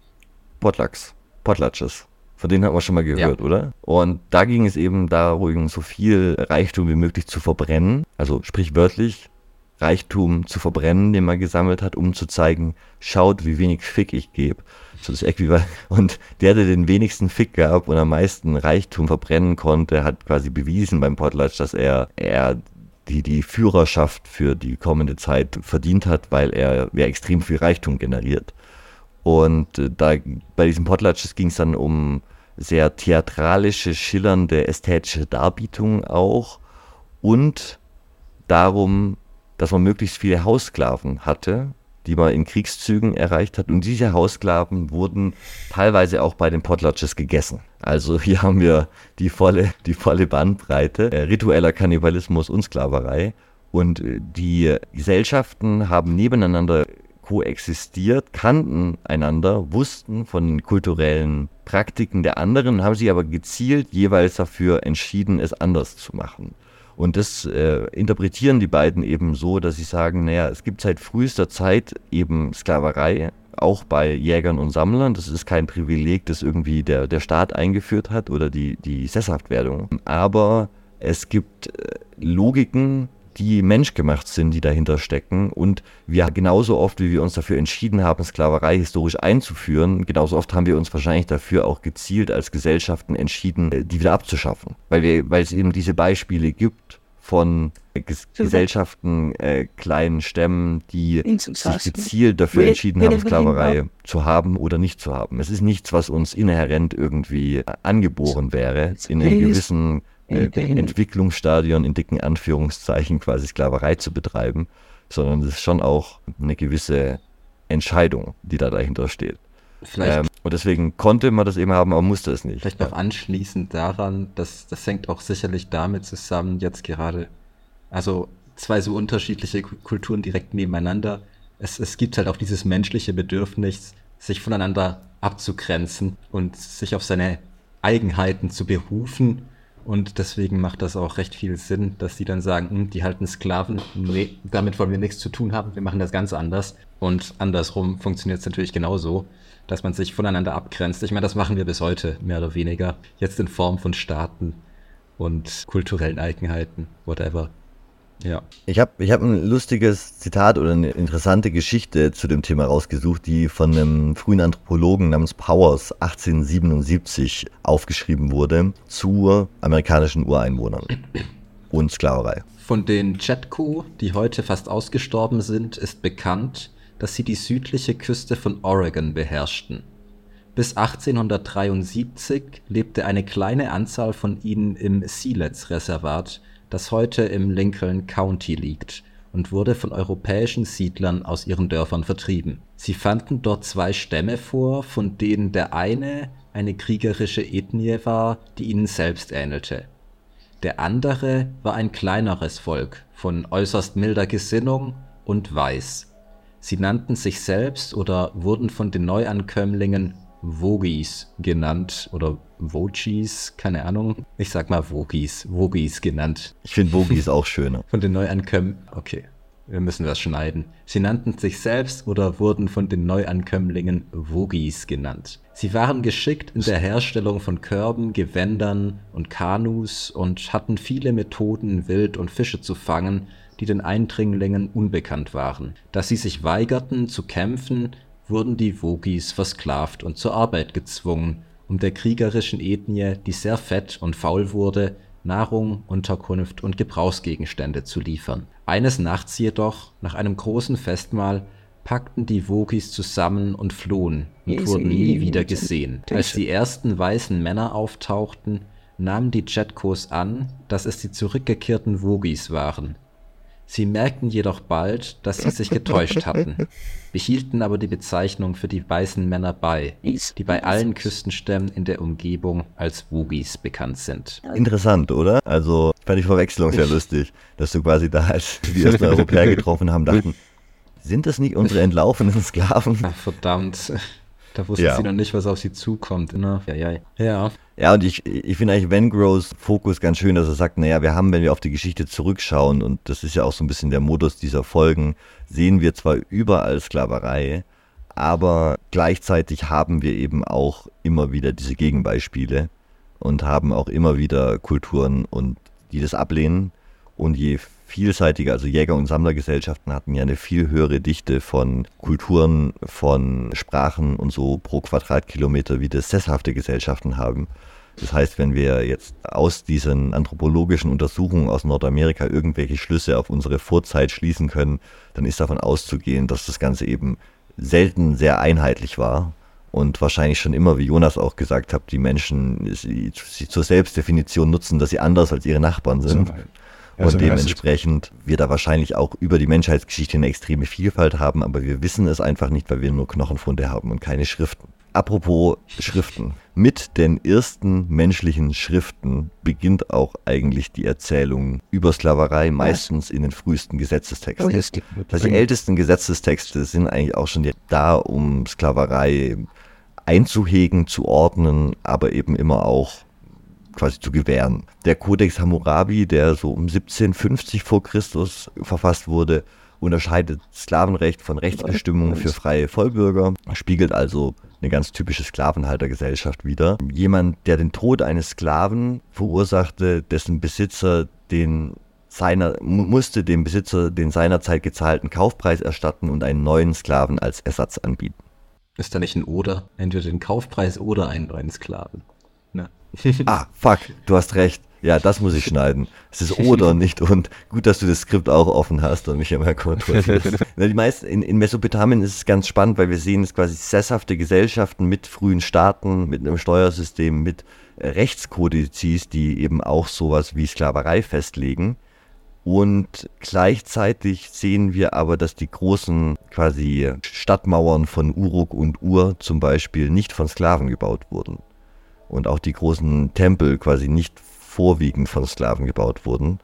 Von denen hat man schon mal gehört, oder? Und da ging es eben darum, so viel Reichtum wie möglich zu verbrennen, also sprichwörtlich Reichtum zu verbrennen, den man gesammelt hat, um zu zeigen, schaut, wie wenig Fick ich gebe. So das Äquivalent. Und der den wenigsten Fick gab und am meisten Reichtum verbrennen konnte, hat quasi bewiesen beim Potlatch, dass er die Führerschaft für die kommende Zeit verdient hat, weil er extrem viel Reichtum generiert. Und bei diesen Potlatches ging es dann um sehr theatralische, schillernde, ästhetische Darbietungen auch und darum, dass man möglichst viele Haussklaven hatte, die man in Kriegszügen erreicht hat. Und diese Haussklaven wurden teilweise auch bei den Potlatches gegessen. Also hier haben wir die volle Bandbreite, ritueller Kannibalismus und Sklaverei. Und die Gesellschaften haben nebeneinander koexistiert, kannten einander, wussten von kulturellen Praktiken der anderen, haben sich aber gezielt jeweils dafür entschieden, es anders zu machen. Und das interpretieren die beiden eben so, dass sie sagen, naja, es gibt seit frühester Zeit eben Sklaverei, auch bei Jägern und Sammlern. Das ist kein Privileg, das irgendwie der Staat eingeführt hat oder die Sesshaftwerdung. Aber es gibt Logiken, die menschgemacht sind, die dahinter stecken. Und wir genauso oft, wie wir uns dafür entschieden haben, Sklaverei historisch einzuführen, genauso oft haben wir uns wahrscheinlich dafür auch gezielt als Gesellschaften entschieden, die wieder abzuschaffen. Weil es eben diese Beispiele gibt von Gesellschaften, kleinen Stämmen, die sich gezielt dafür entschieden haben, Sklaverei zu haben oder nicht zu haben. Es ist nichts, was uns inhärent irgendwie angeboren wäre, in einem gewissen Entwicklungsstadion in dicken Anführungszeichen quasi Sklaverei zu betreiben, sondern es ist schon auch eine gewisse Entscheidung, die da dahinter steht. Und deswegen konnte man das eben haben, aber musste es nicht. Vielleicht noch anschließend daran, das hängt auch sicherlich damit zusammen, jetzt gerade, also zwei so unterschiedliche Kulturen direkt nebeneinander. Es gibt halt auch dieses menschliche Bedürfnis, sich voneinander abzugrenzen und sich auf seine Eigenheiten zu berufen. Und deswegen macht das auch recht viel Sinn, dass die dann sagen, die halten Sklaven, nee, damit wollen wir nichts zu tun haben, wir machen das ganz anders. Und andersrum funktioniert es natürlich genauso, dass man sich voneinander abgrenzt. Ich meine, das machen wir bis heute, mehr oder weniger. Jetzt in Form von Staaten und kulturellen Eigenheiten, whatever. Ja. Ich hab ein lustiges Zitat oder eine interessante Geschichte zu dem Thema rausgesucht, die von einem frühen Anthropologen namens Powers 1877 aufgeschrieben wurde zu amerikanischen Ureinwohnern und Sklaverei. Von den Chetco, die heute fast ausgestorben sind, ist bekannt, dass sie die südliche Küste von Oregon beherrschten. Bis 1873 lebte eine kleine Anzahl von ihnen im Siletz-Reservat, das heute im Lincoln County liegt, und wurde von europäischen Siedlern aus ihren Dörfern vertrieben. Sie fanden dort zwei Stämme vor, von denen der eine kriegerische Ethnie war, die ihnen selbst ähnelte. Der andere war ein kleineres Volk, von äußerst milder Gesinnung und weiß. Sie nannten sich selbst oder wurden von den Neuankömmlingen Wogis genannt oder Wogis, keine Ahnung. Ich sag mal Wogis genannt. Ich finde Wogis auch schöner. Von den Neuankömmlingen, okay, wir müssen das schneiden. Sie nannten sich selbst oder wurden von den Neuankömmlingen Wogis genannt. Sie waren geschickt in der Herstellung von Körben, Gewändern und Kanus und hatten viele Methoden, Wild und Fische zu fangen, die den Eindringlingen unbekannt waren. Da sie sich weigerten zu kämpfen, wurden die Wogis versklavt und zur Arbeit gezwungen, um der kriegerischen Ethnie, die sehr fett und faul wurde, Nahrung, Unterkunft und Gebrauchsgegenstände zu liefern. Eines Nachts jedoch, nach einem großen Festmahl, packten die Wogis zusammen und flohen und wurden nie wieder gesehen. Als die ersten weißen Männer auftauchten, nahmen die Chetkos an, dass es die zurückgekehrten Wogis waren. Sie merkten jedoch bald, dass sie sich getäuscht hatten, behielten aber die Bezeichnung für die weißen Männer bei, die bei allen Küstenstämmen in der Umgebung als Wogis bekannt sind. Interessant, oder? Also fand ich Verwechslung sehr lustig, dass du quasi da, als die ersten Europäer getroffen haben, dachten, sind das nicht unsere entlaufenen Sklaven? Ach, verdammt, da wussten sie noch nicht, was auf sie zukommt. Ne? Ja. Ja, und ich finde eigentlich Wengrows Fokus ganz schön, dass er sagt, naja, wenn wir auf die Geschichte zurückschauen, und das ist ja auch so ein bisschen der Modus dieser Folgen, sehen wir zwar überall Sklaverei, aber gleichzeitig haben wir eben auch immer wieder diese Gegenbeispiele und haben auch immer wieder Kulturen, und die das ablehnen. Und je vielseitiger, also Jäger- und Sammlergesellschaften hatten ja eine viel höhere Dichte von Kulturen, von Sprachen und so pro Quadratkilometer, wie das sesshafte Gesellschaften haben. Das heißt, wenn wir jetzt aus diesen anthropologischen Untersuchungen aus Nordamerika irgendwelche Schlüsse auf unsere Vorzeit schließen können, dann ist davon auszugehen, dass das Ganze eben selten sehr einheitlich war und wahrscheinlich schon immer, wie Jonas auch gesagt hat, die Menschen sie zur Selbstdefinition nutzen, dass sie anders als ihre Nachbarn sind. Und dementsprechend wir da wahrscheinlich auch über die Menschheitsgeschichte eine extreme Vielfalt haben, aber wir wissen es einfach nicht, weil wir nur Knochenfunde haben und keine Schriften. Apropos Schriften. Mit den ersten menschlichen Schriften beginnt auch eigentlich die Erzählung über Sklaverei, meistens in den frühesten Gesetzestexten. Das heißt, die ältesten Gesetzestexte sind eigentlich auch schon da, um Sklaverei einzuhegen, zu ordnen, aber eben immer auch quasi zu gewähren. Der Codex Hammurabi, der so um 1750 vor Christus verfasst wurde, unterscheidet Sklavenrecht von Rechtsbestimmungen für freie Vollbürger, spiegelt also eine ganz typische Sklavenhaltergesellschaft wider. Jemand, der den Tod eines Sklaven verursachte, dessen Besitzer musste dem Besitzer den seinerzeit gezahlten Kaufpreis erstatten und einen neuen Sklaven als Ersatz anbieten. Ist da nicht ein Oder? Entweder den Kaufpreis oder einen neuen Sklaven. Ne? Fuck, du hast recht. Ja, das muss ich schneiden. Es ist oder nicht und. Gut, dass du das Skript auch offen hast und mich immer kontrollierst. Die meisten, in Mesopotamien ist es ganz spannend, weil wir sehen es quasi sesshafte Gesellschaften mit frühen Staaten, mit einem Steuersystem, mit Rechtskodizes, die eben auch sowas wie Sklaverei festlegen. Und gleichzeitig sehen wir aber, dass die großen quasi Stadtmauern von Uruk und Ur zum Beispiel nicht von Sklaven gebaut wurden. Und auch die großen Tempel quasi nicht vorwiegend von Sklaven gebaut wurden,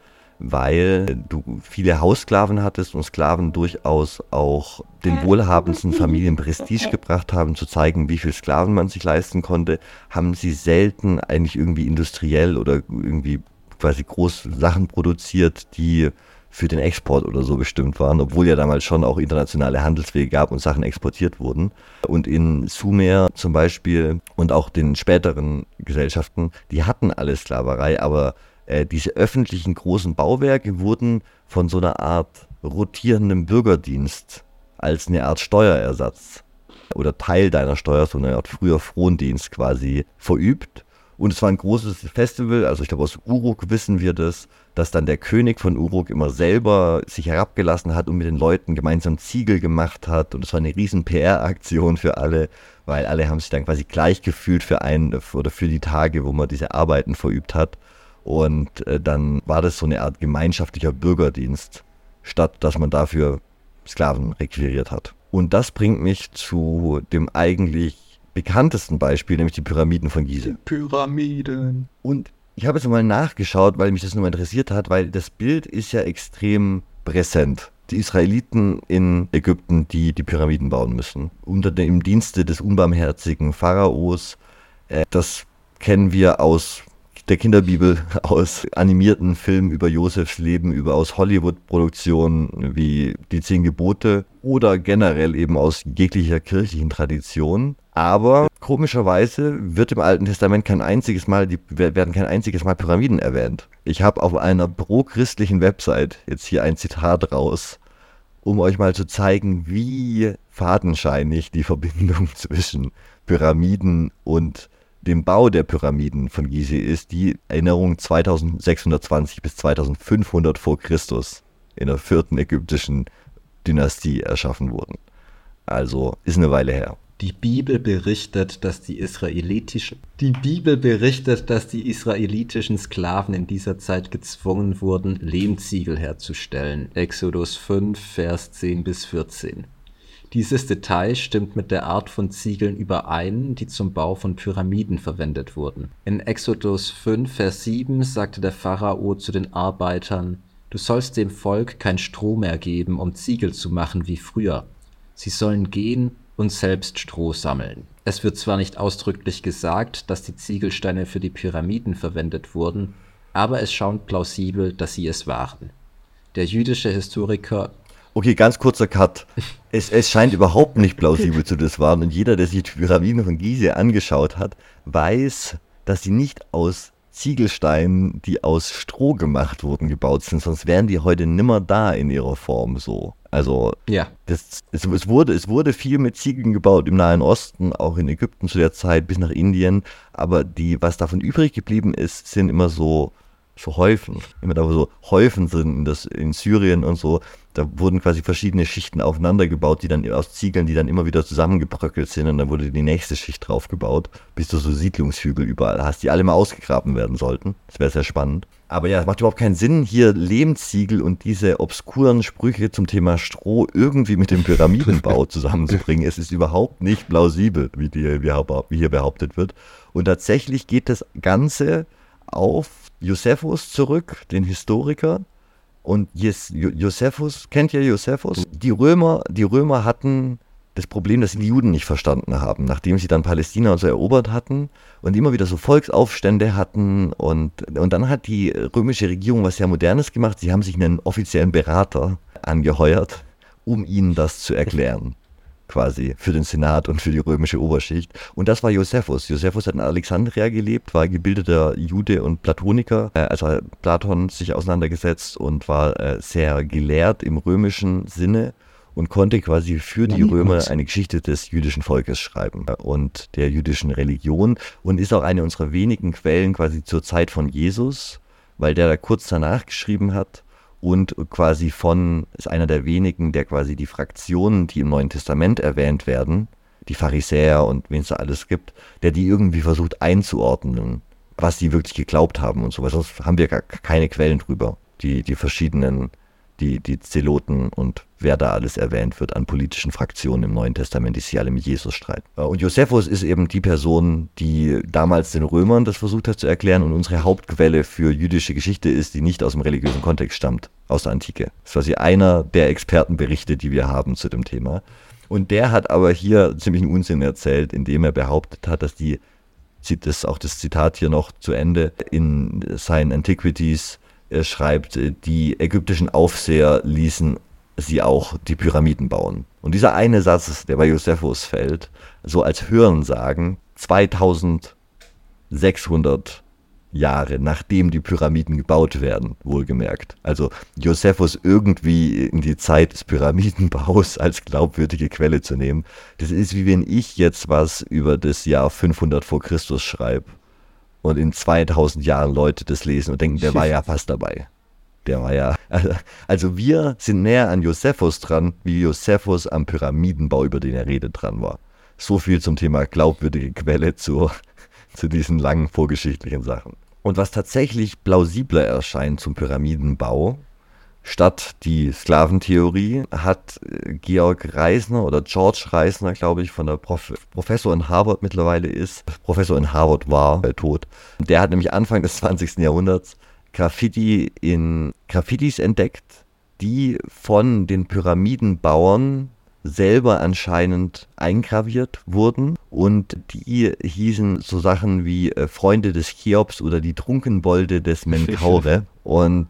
weil du viele Haussklaven hattest und Sklaven durchaus auch den wohlhabendsten Familien Prestige gebracht haben, zu zeigen, wie viel Sklaven man sich leisten konnte, haben sie selten eigentlich irgendwie industriell oder irgendwie quasi groß Sachen produziert, die für den Export oder so bestimmt waren, obwohl ja damals schon auch internationale Handelswege gab und Sachen exportiert wurden. Und in Sumer zum Beispiel und auch den späteren Gesellschaften, die hatten alle Sklaverei, aber diese öffentlichen großen Bauwerke wurden von so einer Art rotierendem Bürgerdienst als eine Art Steuerersatz oder Teil deiner Steuer, so eine Art früher Frondienst quasi verübt. Und es war ein großes Festival, also ich glaube aus Uruk wissen wir das, dass dann der König von Uruk immer selber sich herabgelassen hat und mit den Leuten gemeinsam Ziegel gemacht hat. Und es war eine riesen PR-Aktion für alle, weil alle haben sich dann quasi gleich gefühlt für die Tage, wo man diese Arbeiten verübt hat. Und dann war das so eine Art gemeinschaftlicher Bürgerdienst, statt dass man dafür Sklaven requiriert hat. Und das bringt mich zu dem eigentlich bekanntesten Beispiel, nämlich die Pyramiden von Gizeh. Die Pyramiden. Und ich habe jetzt mal nachgeschaut, weil mich das nur interessiert hat, weil das Bild ist ja extrem präsent. Die Israeliten in Ägypten, die die Pyramiden bauen müssen, im Dienste des unbarmherzigen Pharaos. Das kennen wir aus der Kinderbibel, aus animierten Filmen über Josefs Leben, aus Hollywood-Produktionen wie die 10 Gebote oder generell eben aus jeglicher kirchlichen Tradition. Aber komischerweise wird im Alten Testament werden kein einziges Mal Pyramiden erwähnt. Ich habe auf einer pro-christlichen Website jetzt hier ein Zitat raus, um euch mal zu zeigen, wie fadenscheinig die Verbindung zwischen Pyramiden und dem Bau der Pyramiden von Gizeh ist, die Erinnerung 2620 bis 2500 vor Christus in der 4. ägyptischen Dynastie erschaffen wurden. Also ist eine Weile her. Die Bibel berichtet, dass die israelitischen Sklaven in dieser Zeit gezwungen wurden, Lehmziegel herzustellen. Exodus 5, Vers 10 bis 14. Dieses Detail stimmt mit der Art von Ziegeln überein, die zum Bau von Pyramiden verwendet wurden. In Exodus 5, Vers 7 sagte der Pharao zu den Arbeitern: Du sollst dem Volk kein Stroh mehr geben, um Ziegel zu machen wie früher. Sie sollen gehen und selbst Stroh sammeln. Es wird zwar nicht ausdrücklich gesagt, dass die Ziegelsteine für die Pyramiden verwendet wurden, aber es scheint plausibel, dass sie es waren. Der jüdische Historiker... Okay, ganz kurzer Cut. Es scheint überhaupt nicht plausibel zu das waren und jeder, der sich die Pyramiden von Gizeh angeschaut hat, weiß, dass sie nicht aus Ziegelsteinen, die aus Stroh gemacht wurden, gebaut sind, sonst wären die heute nimmer da in ihrer Form so. Also ja. Es wurde viel mit Ziegeln gebaut im Nahen Osten, auch in Ägypten zu der Zeit, bis nach Indien, aber was davon übrig geblieben ist, sind immer so Häufen. Immer da, wo so Häufen sind in Syrien und so. Da wurden quasi verschiedene Schichten aufeinander gebaut, die dann aus Ziegeln, die dann immer wieder zusammengebröckelt sind und dann wurde die nächste Schicht drauf gebaut, bis du so Siedlungshügel überall hast, die alle mal ausgegraben werden sollten. Das wäre sehr spannend. Aber ja, es macht überhaupt keinen Sinn, hier Lehmziegel und diese obskuren Sprüche zum Thema Stroh irgendwie mit dem Pyramidenbau zusammenzubringen. Es ist überhaupt nicht plausibel, wie hier behauptet wird. Und tatsächlich geht das Ganze auf Josephus zurück, den Historiker. Und Josephus, kennt ihr Josephus? Die Römer hatten das Problem, dass sie die Juden nicht verstanden haben, nachdem sie dann Palästina und so erobert hatten und immer wieder so Volksaufstände hatten. Und dann hat die römische Regierung was sehr Modernes gemacht. Sie haben sich einen offiziellen Berater angeheuert, um ihnen das zu erklären. Quasi für den Senat und für die römische Oberschicht. Und das war Josephus. Josephus hat in Alexandria gelebt, war gebildeter Jude und Platoniker, also Platon sich auseinandergesetzt und war sehr gelehrt im römischen Sinne und konnte quasi für die Römer eine Geschichte des jüdischen Volkes schreiben und der jüdischen Religion und ist auch eine unserer wenigen Quellen quasi zur Zeit von Jesus, weil der da kurz danach geschrieben hat. Und quasi ist einer der wenigen, der quasi die Fraktionen, die im Neuen Testament erwähnt werden, die Pharisäer und wen es da alles gibt, der die irgendwie versucht einzuordnen, was sie wirklich geglaubt haben und so. Weil sonst haben wir gar keine Quellen drüber, die verschiedenen, die Zeloten und wer da alles erwähnt wird an politischen Fraktionen im Neuen Testament, die sich alle mit Jesus streiten. Und Josephus ist eben die Person, die damals den Römern das versucht hat zu erklären und unsere Hauptquelle für jüdische Geschichte ist, die nicht aus dem religiösen Kontext stammt, aus der Antike. Das ist quasi einer der Expertenberichte, die wir haben zu dem Thema. Und der hat aber hier ziemlichen Unsinn erzählt, indem er behauptet hat, dass das ist auch das Zitat hier noch zu Ende, in seinen Antiquities schreibt, die ägyptischen Aufseher ließen sie auch die Pyramiden bauen. Und dieser eine Satz, der bei Josephus fällt, so als Hörensagen, 2600 Jahre nachdem die Pyramiden gebaut werden, wohlgemerkt. Also Josephus irgendwie in die Zeit des Pyramidenbaus als glaubwürdige Quelle zu nehmen, das ist wie wenn ich jetzt was über das Jahr 500 vor Christus schreibe und in 2000 Jahren Leute das lesen und denken, der war ja fast dabei. Der war ja, also wir sind näher an Josephus dran, wie Josephus am Pyramidenbau, über den er redet, dran war. So viel zum Thema glaubwürdige Quelle zu diesen langen vorgeschichtlichen Sachen. Und was tatsächlich plausibler erscheint zum Pyramidenbau, statt die Sklaventheorie, hat Georg Reisner oder George Reisner, glaube ich, von der Professor in Harvard mittlerweile ist, Professor in Harvard war, tot. Der hat nämlich Anfang des 20. Jahrhunderts Graffiti in Graffitis entdeckt, die von den Pyramidenbauern selber anscheinend eingraviert wurden und die hießen so Sachen wie Freunde des Cheops oder die Trunkenbolde des Menkaure und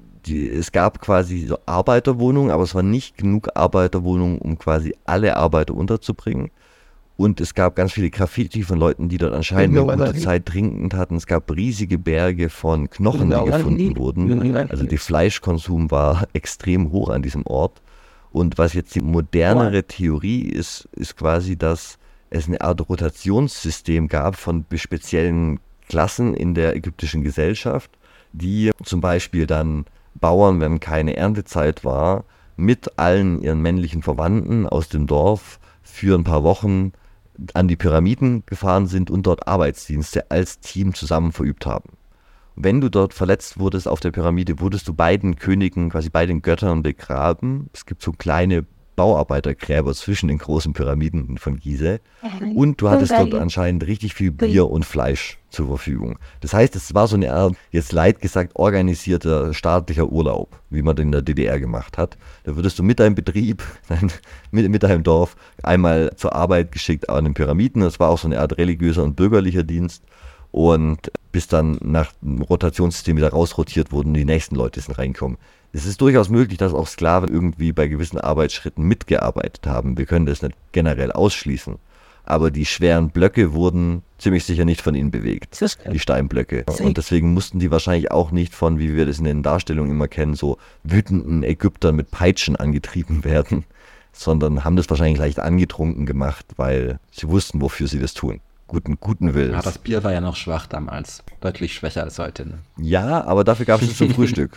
es gab quasi so Arbeiterwohnungen, aber es war nicht genug Arbeiterwohnungen, um quasi alle Arbeiter unterzubringen. Und es gab ganz viele Graffiti von Leuten, die dort anscheinend eine gute Zeit trinkend hatten. Es gab riesige Berge von Knochen, die gefunden wurden. Also der Fleischkonsum war extrem hoch an diesem Ort. Und was jetzt die modernere Theorie ist, ist quasi, dass es eine Art Rotationssystem gab von speziellen Klassen in der ägyptischen Gesellschaft, die zum Beispiel dann Bauern, wenn keine Erntezeit war, mit allen ihren männlichen Verwandten aus dem Dorf für ein paar Wochen an die Pyramiden gefahren sind und dort Arbeitsdienste als Team zusammen verübt haben. Wenn du dort verletzt wurdest auf der Pyramide, wurdest du bei den Königen, quasi bei den Göttern begraben. Es gibt so kleine Bauarbeitergräber zwischen den großen Pyramiden von Gizeh. Und du hattest dort anscheinend richtig viel Bier und Fleisch zur Verfügung. Das heißt, es war so eine Art, jetzt leid gesagt, organisierter staatlicher Urlaub, wie man den in der DDR gemacht hat. Da würdest du mit deinem Betrieb, mit deinem Dorf einmal zur Arbeit geschickt an den Pyramiden. Das war auch so eine Art religiöser und bürgerlicher Dienst. Und bis dann nach dem Rotationssystem wieder rausrotiert wurden, die nächsten Leute sind reinkommen. Es ist durchaus möglich, dass auch Sklaven irgendwie bei gewissen Arbeitsschritten mitgearbeitet haben. Wir können das nicht generell ausschließen. Aber die schweren Blöcke wurden ziemlich sicher nicht von ihnen bewegt, die Steinblöcke. Und deswegen mussten die wahrscheinlich auch nicht von, wie wir das in den Darstellungen immer kennen, so wütenden Ägyptern mit Peitschen angetrieben werden, sondern haben das wahrscheinlich leicht angetrunken gemacht, weil sie wussten, wofür sie das tun. Guten Willens. Ja, das Bier war ja noch schwach damals. Deutlich schwächer als heute. Ne? Ja, aber dafür gab es es zum Frühstück.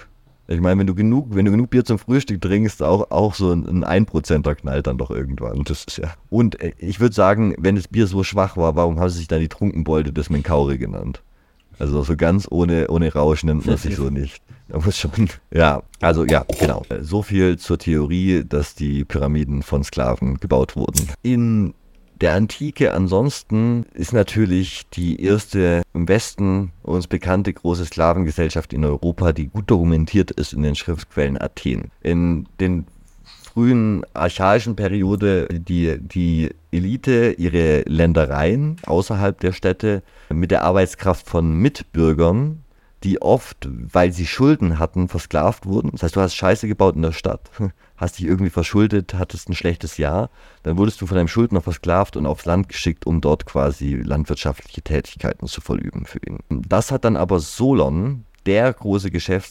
Ich meine, wenn du genug Bier zum Frühstück trinkst, auch so ein 1%er knallt dann doch irgendwann. Das ist ja. Und ich würde sagen, wenn das Bier so schwach war, warum haben sie sich dann die Trunkenbolde des Menkaure genannt? Also so ganz ohne Rausch nennt man sich so nicht. Da muss schon, ja, also ja, genau. So viel zur Theorie, dass die Pyramiden von Sklaven gebaut wurden. In der Antike ansonsten ist natürlich die erste im Westen uns bekannte große Sklavengesellschaft in Europa, die gut dokumentiert ist in den Schriftquellen Athen. In den frühen archaischen Periode die Elite ihre Ländereien außerhalb der Städte mit der Arbeitskraft von Mitbürgern, die oft, weil sie Schulden hatten, versklavt wurden. Das heißt, du hast Scheiße gebaut in der Stadt, hast dich irgendwie verschuldet, hattest ein schlechtes Jahr, dann wurdest du von deinem Schuldner versklavt und aufs Land geschickt, um dort quasi landwirtschaftliche Tätigkeiten zu verüben für ihn. Das hat dann aber Solon, der große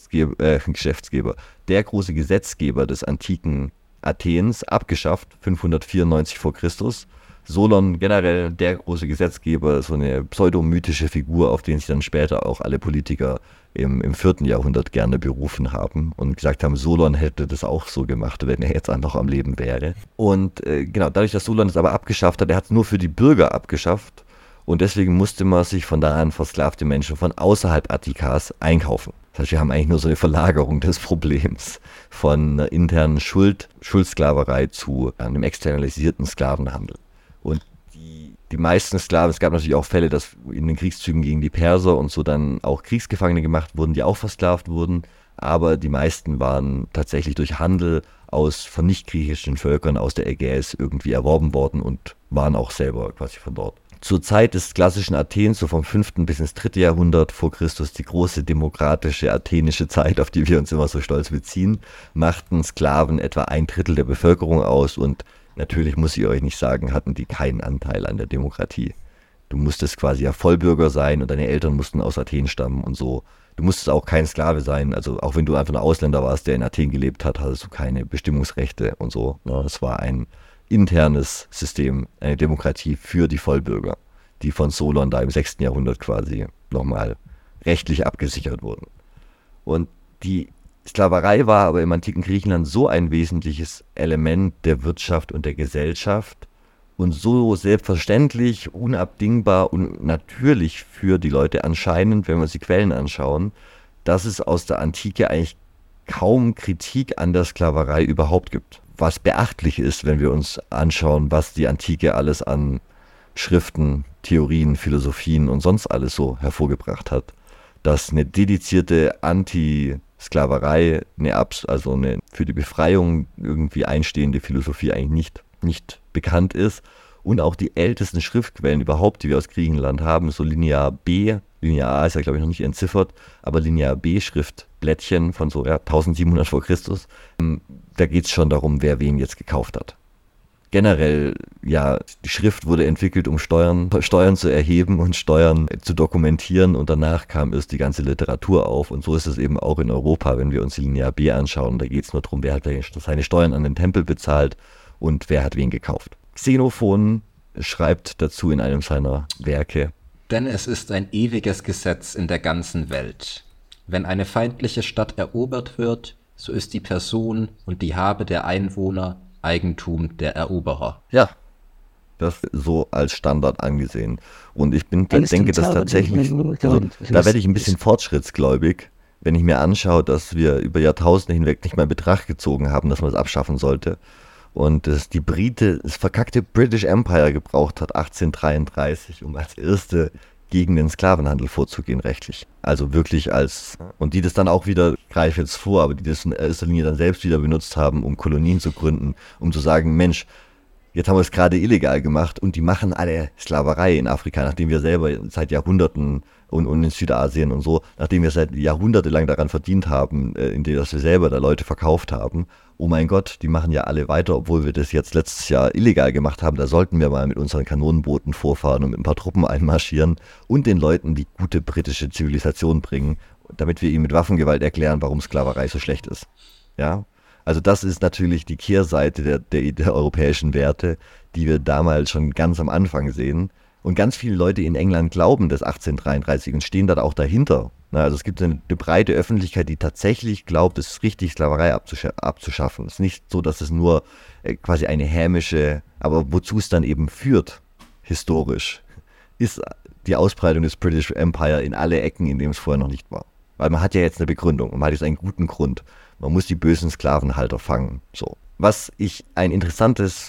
der große Gesetzgeber des antiken Athens, abgeschafft, 594 vor Christus. Solon generell der große Gesetzgeber, so eine pseudomythische Figur, auf den sich dann später auch alle Politiker im 4. Jahrhundert gerne berufen haben und gesagt haben, Solon hätte das auch so gemacht, wenn er jetzt noch am Leben wäre. Und genau, dadurch, dass Solon es aber abgeschafft hat, er hat es nur für die Bürger abgeschafft und deswegen musste man sich von da an versklavte Menschen von außerhalb Attikas einkaufen. Das heißt, wir haben eigentlich nur so eine Verlagerung des Problems von einer internen Schuldsklaverei zu einem externalisierten Sklavenhandel. Und die meisten Sklaven, es gab natürlich auch Fälle, dass in den Kriegszügen gegen die Perser und so dann auch Kriegsgefangene gemacht wurden, die auch versklavt wurden. Aber die meisten waren tatsächlich durch Handel von nicht-griechischen Völkern aus der Ägäis irgendwie erworben worden und waren auch selber quasi von dort. Zur Zeit des klassischen Athens, so vom 5. bis ins 3. Jahrhundert vor Christus, die große demokratische athenische Zeit, auf die wir uns immer so stolz beziehen, machten Sklaven etwa 1/3 der Bevölkerung aus und natürlich muss ich euch nicht sagen, hatten die keinen Anteil an der Demokratie. Du musstest quasi ja Vollbürger sein und deine Eltern mussten aus Athen stammen und so. Du musstest auch kein Sklave sein, also auch wenn du einfach ein Ausländer warst, der in Athen gelebt hat, hattest du keine Bestimmungsrechte und so. Es war ein internes System, eine Demokratie für die Vollbürger, die von Solon da im 6. Jahrhundert quasi nochmal rechtlich abgesichert wurden. Und die Sklaverei war aber im antiken Griechenland so ein wesentliches Element der Wirtschaft und der Gesellschaft und so selbstverständlich, unabdingbar und natürlich für die Leute anscheinend, wenn wir uns die Quellen anschauen, dass es aus der Antike eigentlich kaum Kritik an der Sklaverei überhaupt gibt. Was beachtlich ist, wenn wir uns anschauen, was die Antike alles an Schriften, Theorien, Philosophien und sonst alles so hervorgebracht hat, dass eine dedizierte Anti-Sklaverei, eine für die Befreiung irgendwie einstehende Philosophie eigentlich nicht bekannt ist. Und auch die ältesten Schriftquellen überhaupt, die wir aus Griechenland haben, so Linear B, Linear A ist ja glaube ich noch nicht entziffert, aber Linear B Schriftblättchen von so 1700 vor Christus, da geht es schon darum, wer wen jetzt gekauft hat. Generell, ja, die Schrift wurde entwickelt, um Steuern zu erheben und Steuern zu dokumentieren und danach kam erst die ganze Literatur auf und so ist es eben auch in Europa, wenn wir uns die Linear B anschauen, da geht es nur darum, wer hat seine Steuern an den Tempel bezahlt und wer hat wen gekauft. Xenophon schreibt dazu in einem seiner Werke: Denn es ist ein ewiges Gesetz in der ganzen Welt. Wenn eine feindliche Stadt erobert wird, so ist die Person und die Habe der Einwohner Eigentum der Eroberer. Ja, das so als Standard angesehen. Und ich denke, dass tatsächlich, da werde ich ein bisschen fortschrittsgläubig, wenn ich mir anschaue, dass wir über Jahrtausende hinweg nicht mal in Betracht gezogen haben, dass man es abschaffen sollte. Und dass das verkackte British Empire gebraucht hat, 1833, um als erste gegen den Sklavenhandel vorzugehen, rechtlich. Also wirklich und die das dann auch wieder, ich greife jetzt vor, aber die das in erster Linie dann selbst wieder benutzt haben, um Kolonien zu gründen, um zu sagen, Mensch, jetzt haben wir es gerade illegal gemacht und die machen alle Sklaverei in Afrika, nachdem wir selber seit Jahrhunderten und in Südasien und so, nachdem wir seit jahrhundertelang daran verdient haben, indem wir selber da Leute verkauft haben. Oh mein Gott, die machen ja alle weiter, obwohl wir das jetzt letztes Jahr illegal gemacht haben. Da sollten wir mal mit unseren Kanonenbooten vorfahren und mit ein paar Truppen einmarschieren und den Leuten die gute britische Zivilisation bringen, damit wir ihnen mit Waffengewalt erklären, warum Sklaverei so schlecht ist. Ja, also das ist natürlich die Kehrseite der europäischen Werte, die wir damals schon ganz am Anfang sehen. Und ganz viele Leute in England glauben das 1833 und stehen da auch dahinter. Also es gibt eine breite Öffentlichkeit, die tatsächlich glaubt, es ist richtig, Sklaverei abzuschaffen. Es ist nicht so, dass es nur quasi eine hämische, aber wozu es dann eben führt, historisch, ist die Ausbreitung des British Empire in alle Ecken, in denen es vorher noch nicht war. Weil man hat ja jetzt eine Begründung und man hat jetzt einen guten Grund. Man muss die bösen Sklavenhalter fangen. So. Was ich ein interessantes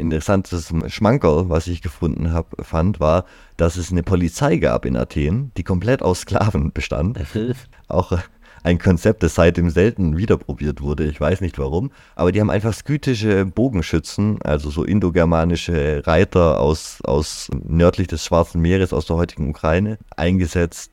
Schmankerl, was ich gefunden fand, war, dass es eine Polizei gab in Athen, die komplett aus Sklaven bestand. Auch ein Konzept, das seitdem selten wieder probiert wurde. Ich weiß nicht warum. Aber die haben einfach skythische Bogenschützen, also so indogermanische Reiter aus nördlich des Schwarzen Meeres, aus der heutigen Ukraine, eingesetzt.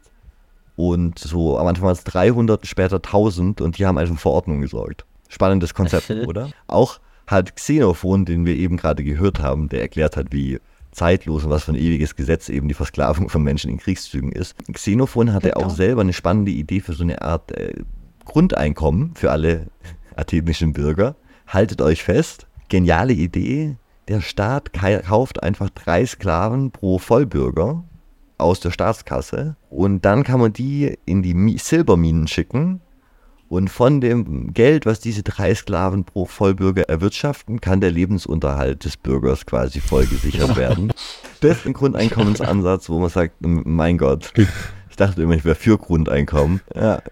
Und so am Anfang waren es 300, später 1000 und die haben einfach für Ordnung gesorgt. Spannendes Konzept, oder? Auch hat Xenophon, den wir eben gerade gehört haben, der erklärt hat, wie zeitlos und was für ein ewiges Gesetz eben die Versklavung von Menschen in Kriegszügen ist. Xenophon hatte auch selber eine spannende Idee für so eine Art Grundeinkommen für alle athenischen Bürger. Haltet euch fest, geniale Idee, der Staat kauft einfach 3 Sklaven pro Vollbürger aus der Staatskasse und dann kann man die in die Silberminen schicken. Und von dem Geld, was diese 3 Sklaven pro Vollbürger erwirtschaften, kann der Lebensunterhalt des Bürgers quasi voll gesichert werden. Das ist ein Grundeinkommensansatz, wo man sagt, mein Gott, ich dachte immer, ich wäre für Grundeinkommen. Ja,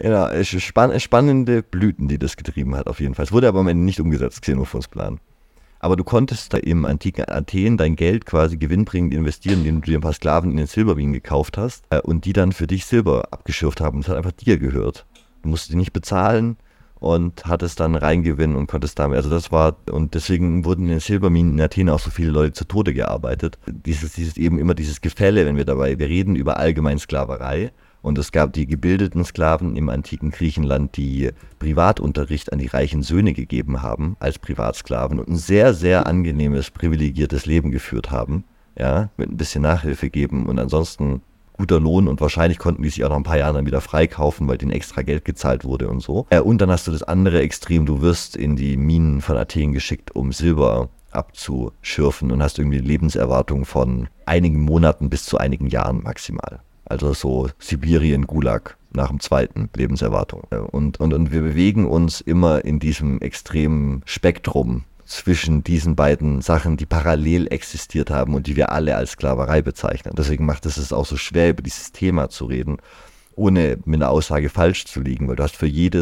spannende Blüten, die das getrieben hat auf jeden Fall. Es wurde aber am Ende nicht umgesetzt, Xenophons Plan. Aber du konntest da im antiken Athen dein Geld quasi gewinnbringend investieren, indem du dir ein paar Sklaven in den Silberminen gekauft hast und die dann für dich Silber abgeschürft haben. Das hat einfach dir gehört. Du musst die nicht bezahlen und hattest dann Reingewinn und konntest damit, also das war, und deswegen wurden in den Silberminen in Athen auch so viele Leute zu Tode gearbeitet. Dieses eben immer dieses Gefälle, wir reden über allgemein Sklaverei und es gab die gebildeten Sklaven im antiken Griechenland, die Privatunterricht an die reichen Söhne gegeben haben als Privatsklaven und ein sehr, sehr angenehmes, privilegiertes Leben geführt haben, ja, mit ein bisschen Nachhilfe geben und ansonsten guter Lohn und wahrscheinlich konnten die sich auch noch ein paar Jahre dann wieder freikaufen, weil denen extra Geld gezahlt wurde und so. Und dann hast du das andere Extrem, du wirst in die Minen von Athen geschickt, um Silber abzuschürfen und hast irgendwie eine Lebenserwartung von einigen Monaten bis zu einigen Jahren maximal. Also so Sibirien, Gulag nach dem 2. Lebenserwartung. Und wir bewegen uns immer in diesem extremen Spektrum zwischen diesen beiden Sachen, die parallel existiert haben und die wir alle als Sklaverei bezeichnen. Deswegen macht es auch so schwer, über dieses Thema zu reden, ohne mit einer Aussage falsch zu liegen, weil du hast für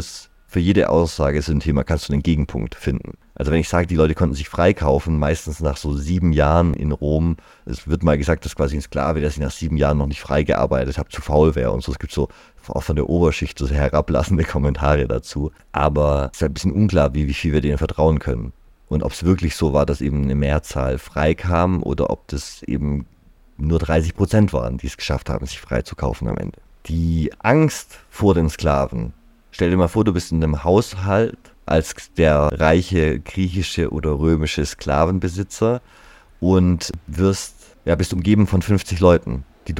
jede Aussage zu dem Thema kannst du einen Gegenpunkt finden. Also wenn ich sage, die Leute konnten sich freikaufen, meistens nach so 7 Jahren in Rom, es wird mal gesagt, dass quasi ein Sklave, der sich nach 7 Jahren noch nicht freigearbeitet hat, zu faul wäre und so. Es gibt so auch von der Oberschicht so herablassende Kommentare dazu. Aber es ist ein bisschen unklar, wie viel wir denen vertrauen können. Und ob es wirklich so war, dass eben eine Mehrzahl freikam oder ob das eben nur 30% waren, die es geschafft haben, sich freizukaufen am Ende. Die Angst vor den Sklaven. Stell dir mal vor, du bist in einem Haushalt als der reiche griechische oder römische Sklavenbesitzer und bist umgeben von 50 Leuten,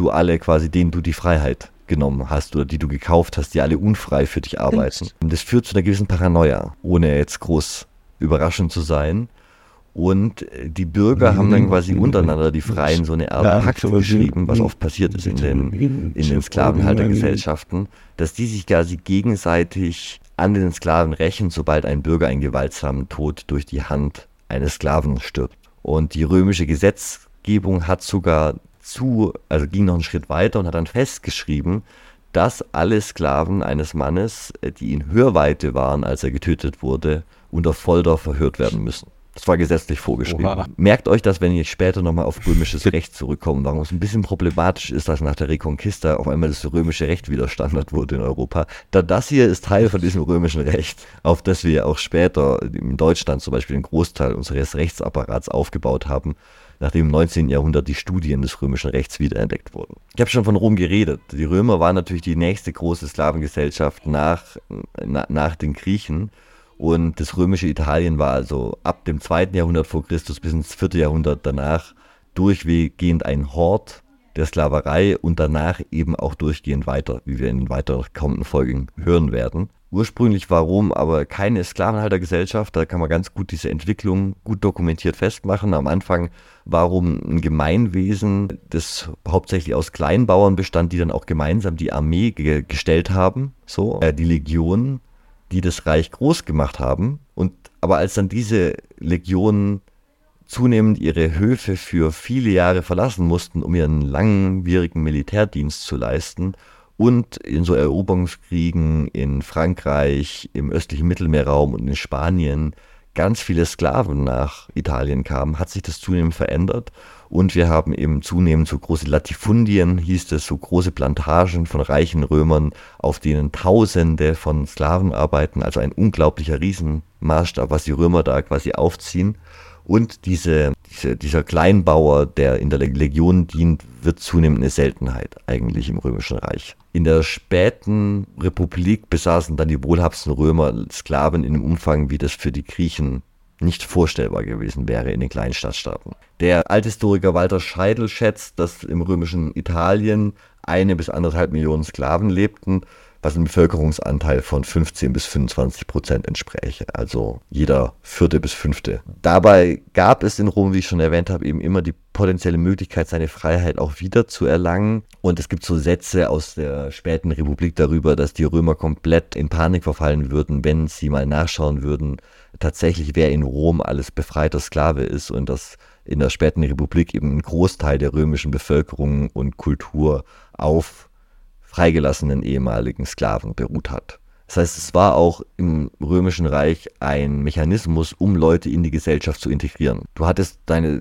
denen du die Freiheit genommen hast oder die du gekauft hast, die alle unfrei für dich arbeiten. Und das führt zu einer gewissen Paranoia, ohne jetzt groß überraschend zu sein. Und die Bürger haben dann quasi untereinander, die Freien, so eine Art Pakt geschrieben, was oft passiert ist in den Sklavenhaltergesellschaften, dass die sich quasi gegenseitig an den Sklaven rächen, sobald ein Bürger einen gewaltsamen Tod durch die Hand eines Sklaven stirbt. Und die römische Gesetzgebung hat sogar ging noch einen Schritt weiter und hat dann festgeschrieben, dass alle Sklaven eines Mannes, die in Hörweite waren, als er getötet wurde, unter Folter verhört werden müssen. Das war gesetzlich vorgeschrieben. Oha. Merkt euch das, wenn ihr später nochmal auf römisches Recht zurückkommt, warum es ein bisschen problematisch ist, dass nach der Reconquista auf einmal das römische Recht wieder Standard wurde in Europa. Das hier ist Teil von diesem römischen Recht, auf das wir auch später in Deutschland zum Beispiel einen Großteil unseres Rechtsapparats aufgebaut haben, nachdem im 19. Jahrhundert die Studien des römischen Rechts wiederentdeckt wurden. Ich habe schon von Rom geredet. Die Römer waren natürlich die nächste große Sklavengesellschaft nach den Griechen. Und das römische Italien war also ab dem 2. Jahrhundert vor Christus bis ins 4. Jahrhundert danach durchgehend ein Hort der Sklaverei und danach eben auch durchgehend weiter, wie wir in den weiter kommenden Folgen hören werden. ursprünglich war Rom aber keine Sklavenhaltergesellschaft. Da kann man ganz gut diese Entwicklung gut dokumentiert festmachen. Am Anfang war Rom ein Gemeinwesen, das hauptsächlich aus Kleinbauern bestand, die dann auch gemeinsam die Armee gestellt haben, die Legionen, die das Reich groß gemacht haben. Aber als dann diese Legionen zunehmend ihre Höfe für viele Jahre verlassen mussten, um ihren langwierigen Militärdienst zu leisten und in so Eroberungskriegen in Frankreich, im östlichen Mittelmeerraum und in Spanien ganz viele Sklaven nach Italien kamen, hat sich das zunehmend verändert und wir haben eben zunehmend so große Latifundien, hieß es, so große Plantagen von reichen Römern, auf denen Tausende von Sklaven arbeiten, also ein unglaublicher Riesenmaßstab, was die Römer da quasi aufziehen. Und dieser Kleinbauer, der in der Legion dient, wird zunehmend eine Seltenheit eigentlich im Römischen Reich. In der späten Republik besaßen dann die wohlhabendsten Römer Sklaven in einem Umfang, wie das für die Griechen nicht vorstellbar gewesen wäre in den kleinen Stadtstaaten. Der Althistoriker Walter Scheidel schätzt, dass im römischen Italien 1 bis 1,5 Millionen Sklaven lebten, was einem Bevölkerungsanteil von 15-25% entspräche, also jeder 4. bis 5. Dabei gab es in Rom, wie ich schon erwähnt habe, eben immer die potenzielle Möglichkeit, seine Freiheit auch wieder zu erlangen. Und es gibt so Sätze aus der späten Republik darüber, dass die Römer komplett in Panik verfallen würden, wenn sie mal nachschauen würden, tatsächlich wer in Rom alles befreiter Sklave ist und dass in der späten Republik eben ein Großteil der römischen Bevölkerung und Kultur auf freigelassenen ehemaligen Sklaven beruht hat. Das heißt, es war auch im Römischen Reich ein Mechanismus, um Leute in die Gesellschaft zu integrieren. Du hattest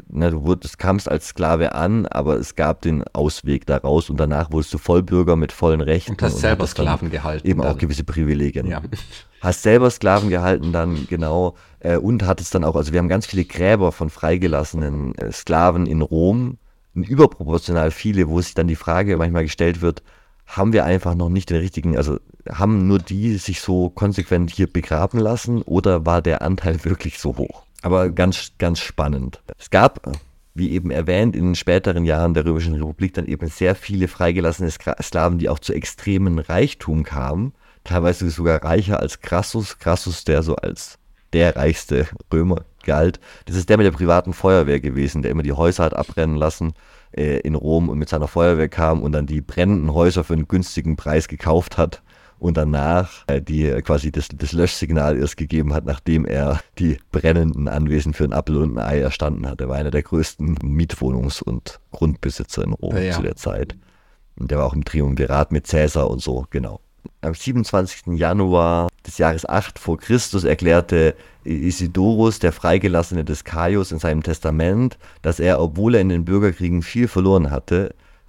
kamst als Sklave an, aber es gab den Ausweg daraus und danach wurdest du Vollbürger mit vollen Rechten. Und hast selber Sklaven gehalten. Eben dann auch gewisse Privilegien. Ja. Hast selber Sklaven gehalten dann, genau, und hattest dann auch, also wir haben ganz viele Gräber von freigelassenen Sklaven in Rom, überproportional viele, wo sich dann die Frage manchmal gestellt wird, haben wir einfach noch nicht den richtigen, also haben nur die sich so konsequent hier begraben lassen oder war der Anteil wirklich so hoch? Aber ganz, ganz spannend. Es gab, wie eben erwähnt, in den späteren Jahren der Römischen Republik dann eben sehr viele freigelassene Sklaven, die auch zu extremen Reichtum kamen, teilweise sogar reicher als Crassus. Crassus, der so als der reichste Römer galt. Das ist der mit der privaten Feuerwehr gewesen, der immer die Häuser hat abbrennen lassen in Rom und mit seiner Feuerwehr kam und dann die brennenden Häuser für einen günstigen Preis gekauft hat und danach die quasi das Löschsignal erst gegeben hat, nachdem er die brennenden Anwesen für ein Apfel und ein Ei erstanden hat. Er war einer der größten Mietwohnungs- und Grundbesitzer in Rom zu der Zeit. Und der war auch im Triumvirat mit Caesar und so, genau. Am 27. Januar des Jahres 8 vor Christus erklärte Isidorus, der Freigelassene des Gaius, in seinem Testament, dass er, obwohl er in den Bürgerkriegen viel verloren hatte,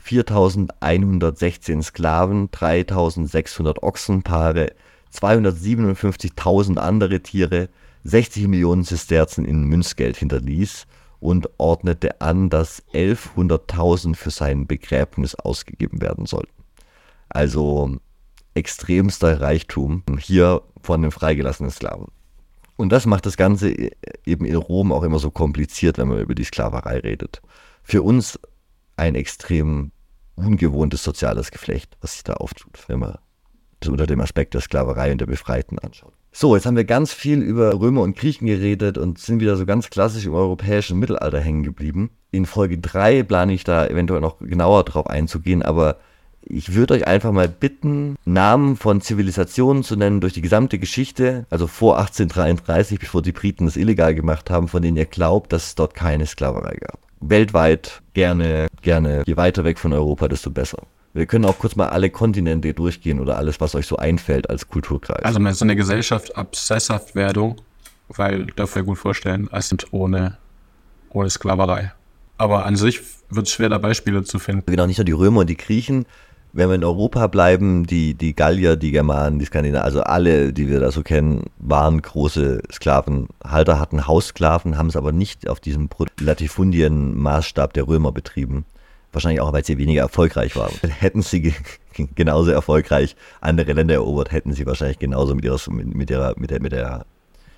4.116 Sklaven, 3.600 Ochsenpaare, 257.000 andere Tiere, 60 Millionen Sesterzen in Münzgeld hinterließ und ordnete an, dass 1.100.000 für sein Begräbnis ausgegeben werden sollten. Also extremster Reichtum hier von den freigelassenen Sklaven. Und das macht das Ganze eben in Rom auch immer so kompliziert, wenn man über die Sklaverei redet. Für uns ein extrem ungewohntes soziales Geflecht, was sich da auftut, wenn man das unter dem Aspekt der Sklaverei und der Befreiten anschaut. So, jetzt haben wir ganz viel über Römer und Griechen geredet und sind wieder so ganz klassisch im europäischen Mittelalter hängen geblieben. In Folge 3 plane ich da eventuell noch genauer drauf einzugehen, aber ich würde euch einfach mal bitten, Namen von Zivilisationen zu nennen durch die gesamte Geschichte, also vor 1833, bevor die Briten es illegal gemacht haben, von denen ihr glaubt, dass es dort keine Sklaverei gab. Weltweit gerne, je weiter weg von Europa, desto besser. Wir können auch kurz mal alle Kontinente durchgehen oder alles, was euch so einfällt als Kulturkreis. Also so eine Gesellschaft ab Sesshaftwerdung, weil dafür gut vorstellen, als sind ohne Sklaverei. Aber an sich wird es schwer, da Beispiele zu finden. Genau, nicht nur die Römer und die Griechen. Wenn wir in Europa bleiben, die Gallier, die Germanen, die Skandinavier, also alle, die wir da so kennen, waren große Sklavenhalter, hatten Haussklaven, haben es aber nicht auf diesem Latifundien-Maßstab der Römer betrieben. Wahrscheinlich auch, weil sie weniger erfolgreich waren. Hätten sie genauso erfolgreich andere Länder erobert, hätten sie wahrscheinlich genauso mit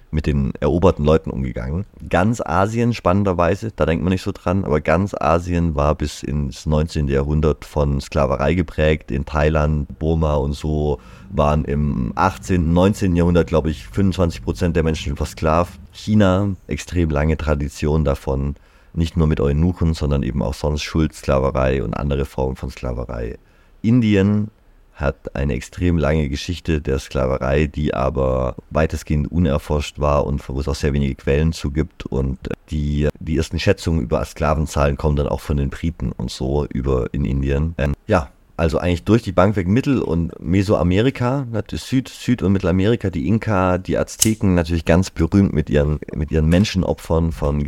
mit den eroberten Leuten umgegangen. Ganz Asien, spannenderweise, da denkt man nicht so dran, aber ganz Asien war bis ins 19. Jahrhundert von Sklaverei geprägt. In Thailand, Burma und so waren im 18., 19. Jahrhundert, glaube ich, 25% der Menschen versklavt. China, extrem lange Tradition davon, nicht nur mit Eunuchen, sondern eben auch sonst Schuldsklaverei und andere Formen von Sklaverei. Indien hat eine extrem lange Geschichte der Sklaverei, die aber weitestgehend unerforscht war und wo es auch sehr wenige Quellen zu gibt. Und die ersten Schätzungen über Sklavenzahlen kommen dann auch von den Briten und so über in Indien. Ja, also eigentlich durch die Bank weg Mittel- und Mesoamerika, Süd- und Mittelamerika, die Inka, die Azteken natürlich ganz berühmt mit ihren Menschenopfern von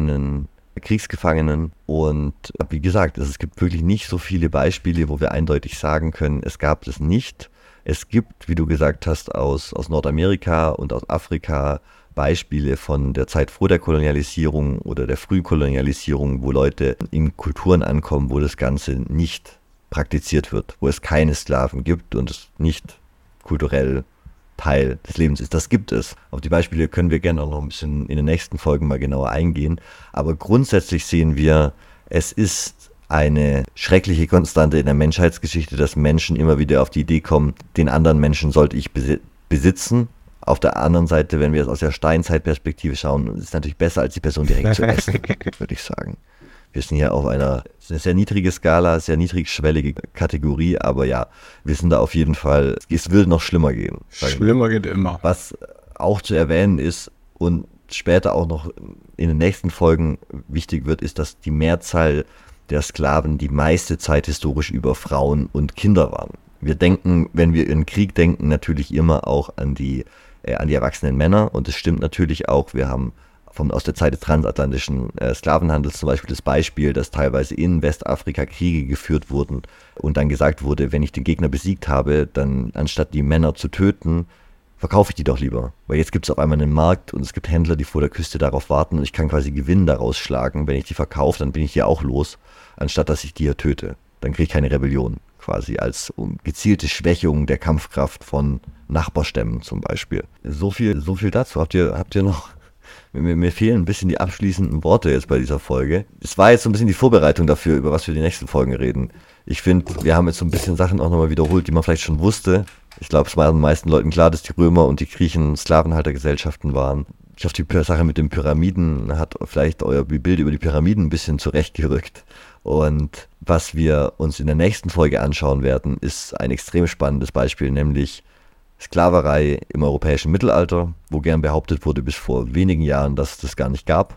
Kriegsgefangenen und wie gesagt, es gibt wirklich nicht so viele Beispiele, wo wir eindeutig sagen können, es gab es nicht. Es gibt, wie du gesagt hast, aus Nordamerika und aus Afrika Beispiele von der Zeit vor der Kolonialisierung oder der Frühkolonialisierung, wo Leute in Kulturen ankommen, wo das Ganze nicht praktiziert wird, wo es keine Sklaven gibt und es nicht kulturell Teil des Lebens ist. Das gibt es. Auf die Beispiele können wir gerne auch noch ein bisschen in den nächsten Folgen mal genauer eingehen. Aber grundsätzlich sehen wir, es ist eine schreckliche Konstante in der Menschheitsgeschichte, dass Menschen immer wieder auf die Idee kommen, den anderen Menschen sollte ich besitzen. Auf der anderen Seite, wenn wir es aus der Steinzeitperspektive schauen, ist es natürlich besser, als die Person direkt zu essen, würde ich sagen. Wir sind hier auf einer sehr niedrige Skala, sehr niedrigschwellige Kategorie, aber ja, wir sind da auf jeden Fall, es würde noch schlimmer gehen. Schlimmer geht immer. Was auch zu erwähnen ist und später auch noch in den nächsten Folgen wichtig wird, ist, dass die Mehrzahl der Sklaven die meiste Zeit historisch über Frauen und Kinder waren. Wir denken, wenn wir in Krieg denken, natürlich immer auch an die erwachsenen Männer und es stimmt natürlich auch, wir haben aus der Zeit des transatlantischen Sklavenhandels zum Beispiel das Beispiel, dass teilweise in Westafrika Kriege geführt wurden und dann gesagt wurde, wenn ich den Gegner besiegt habe, dann anstatt die Männer zu töten, verkaufe ich die doch lieber. Weil jetzt gibt es auf einmal einen Markt und es gibt Händler, die vor der Küste darauf warten und ich kann quasi Gewinn daraus schlagen. Wenn ich die verkaufe, dann bin ich die auch los, anstatt dass ich die hier töte. Dann kriege ich keine Rebellion, quasi als gezielte Schwächung der Kampfkraft von Nachbarstämmen zum Beispiel. So viel dazu. Habt ihr noch... Mir fehlen ein bisschen die abschließenden Worte jetzt bei dieser Folge. Es war jetzt so ein bisschen die Vorbereitung dafür, über was wir die nächsten Folgen reden. Ich finde, wir haben jetzt so ein bisschen Sachen auch nochmal wiederholt, die man vielleicht schon wusste. Ich glaube, es war den meisten Leuten klar, dass die Römer und die Griechen Sklavenhaltergesellschaften waren. Ich hoffe, die Sache mit den Pyramiden hat vielleicht euer Bild über die Pyramiden ein bisschen zurechtgerückt. Und was wir uns in der nächsten Folge anschauen werden, ist ein extrem spannendes Beispiel, nämlich Sklaverei im europäischen Mittelalter, wo gern behauptet wurde bis vor wenigen Jahren, dass es das gar nicht gab.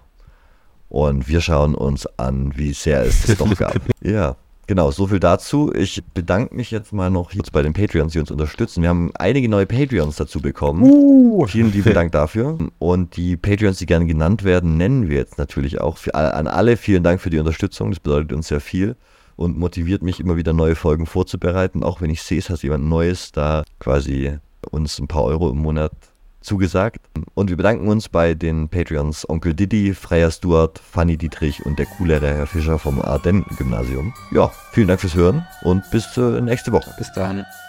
Und wir schauen uns an, wie sehr es das doch gab. Ja, genau, so viel dazu. Ich bedanke mich jetzt mal noch hier bei den Patreons, die uns unterstützen. Wir haben einige neue Patreons dazu bekommen. Vielen lieben Dank dafür. Und die Patreons, die gerne genannt werden, nennen wir jetzt natürlich auch. An alle vielen Dank für die Unterstützung. Das bedeutet uns sehr viel und motiviert mich immer wieder neue Folgen vorzubereiten. Auch wenn ich sehe, es hat jemand Neues da quasi uns ein paar Euro im Monat zugesagt. Und wir bedanken uns bei den Patreons Onkel Didi, Freya Stuart, Fanny Dietrich und der coolere Herr Fischer vom Ardennes-Gymnasium. Ja, vielen Dank fürs Hören und bis nächste Woche. Bis dann.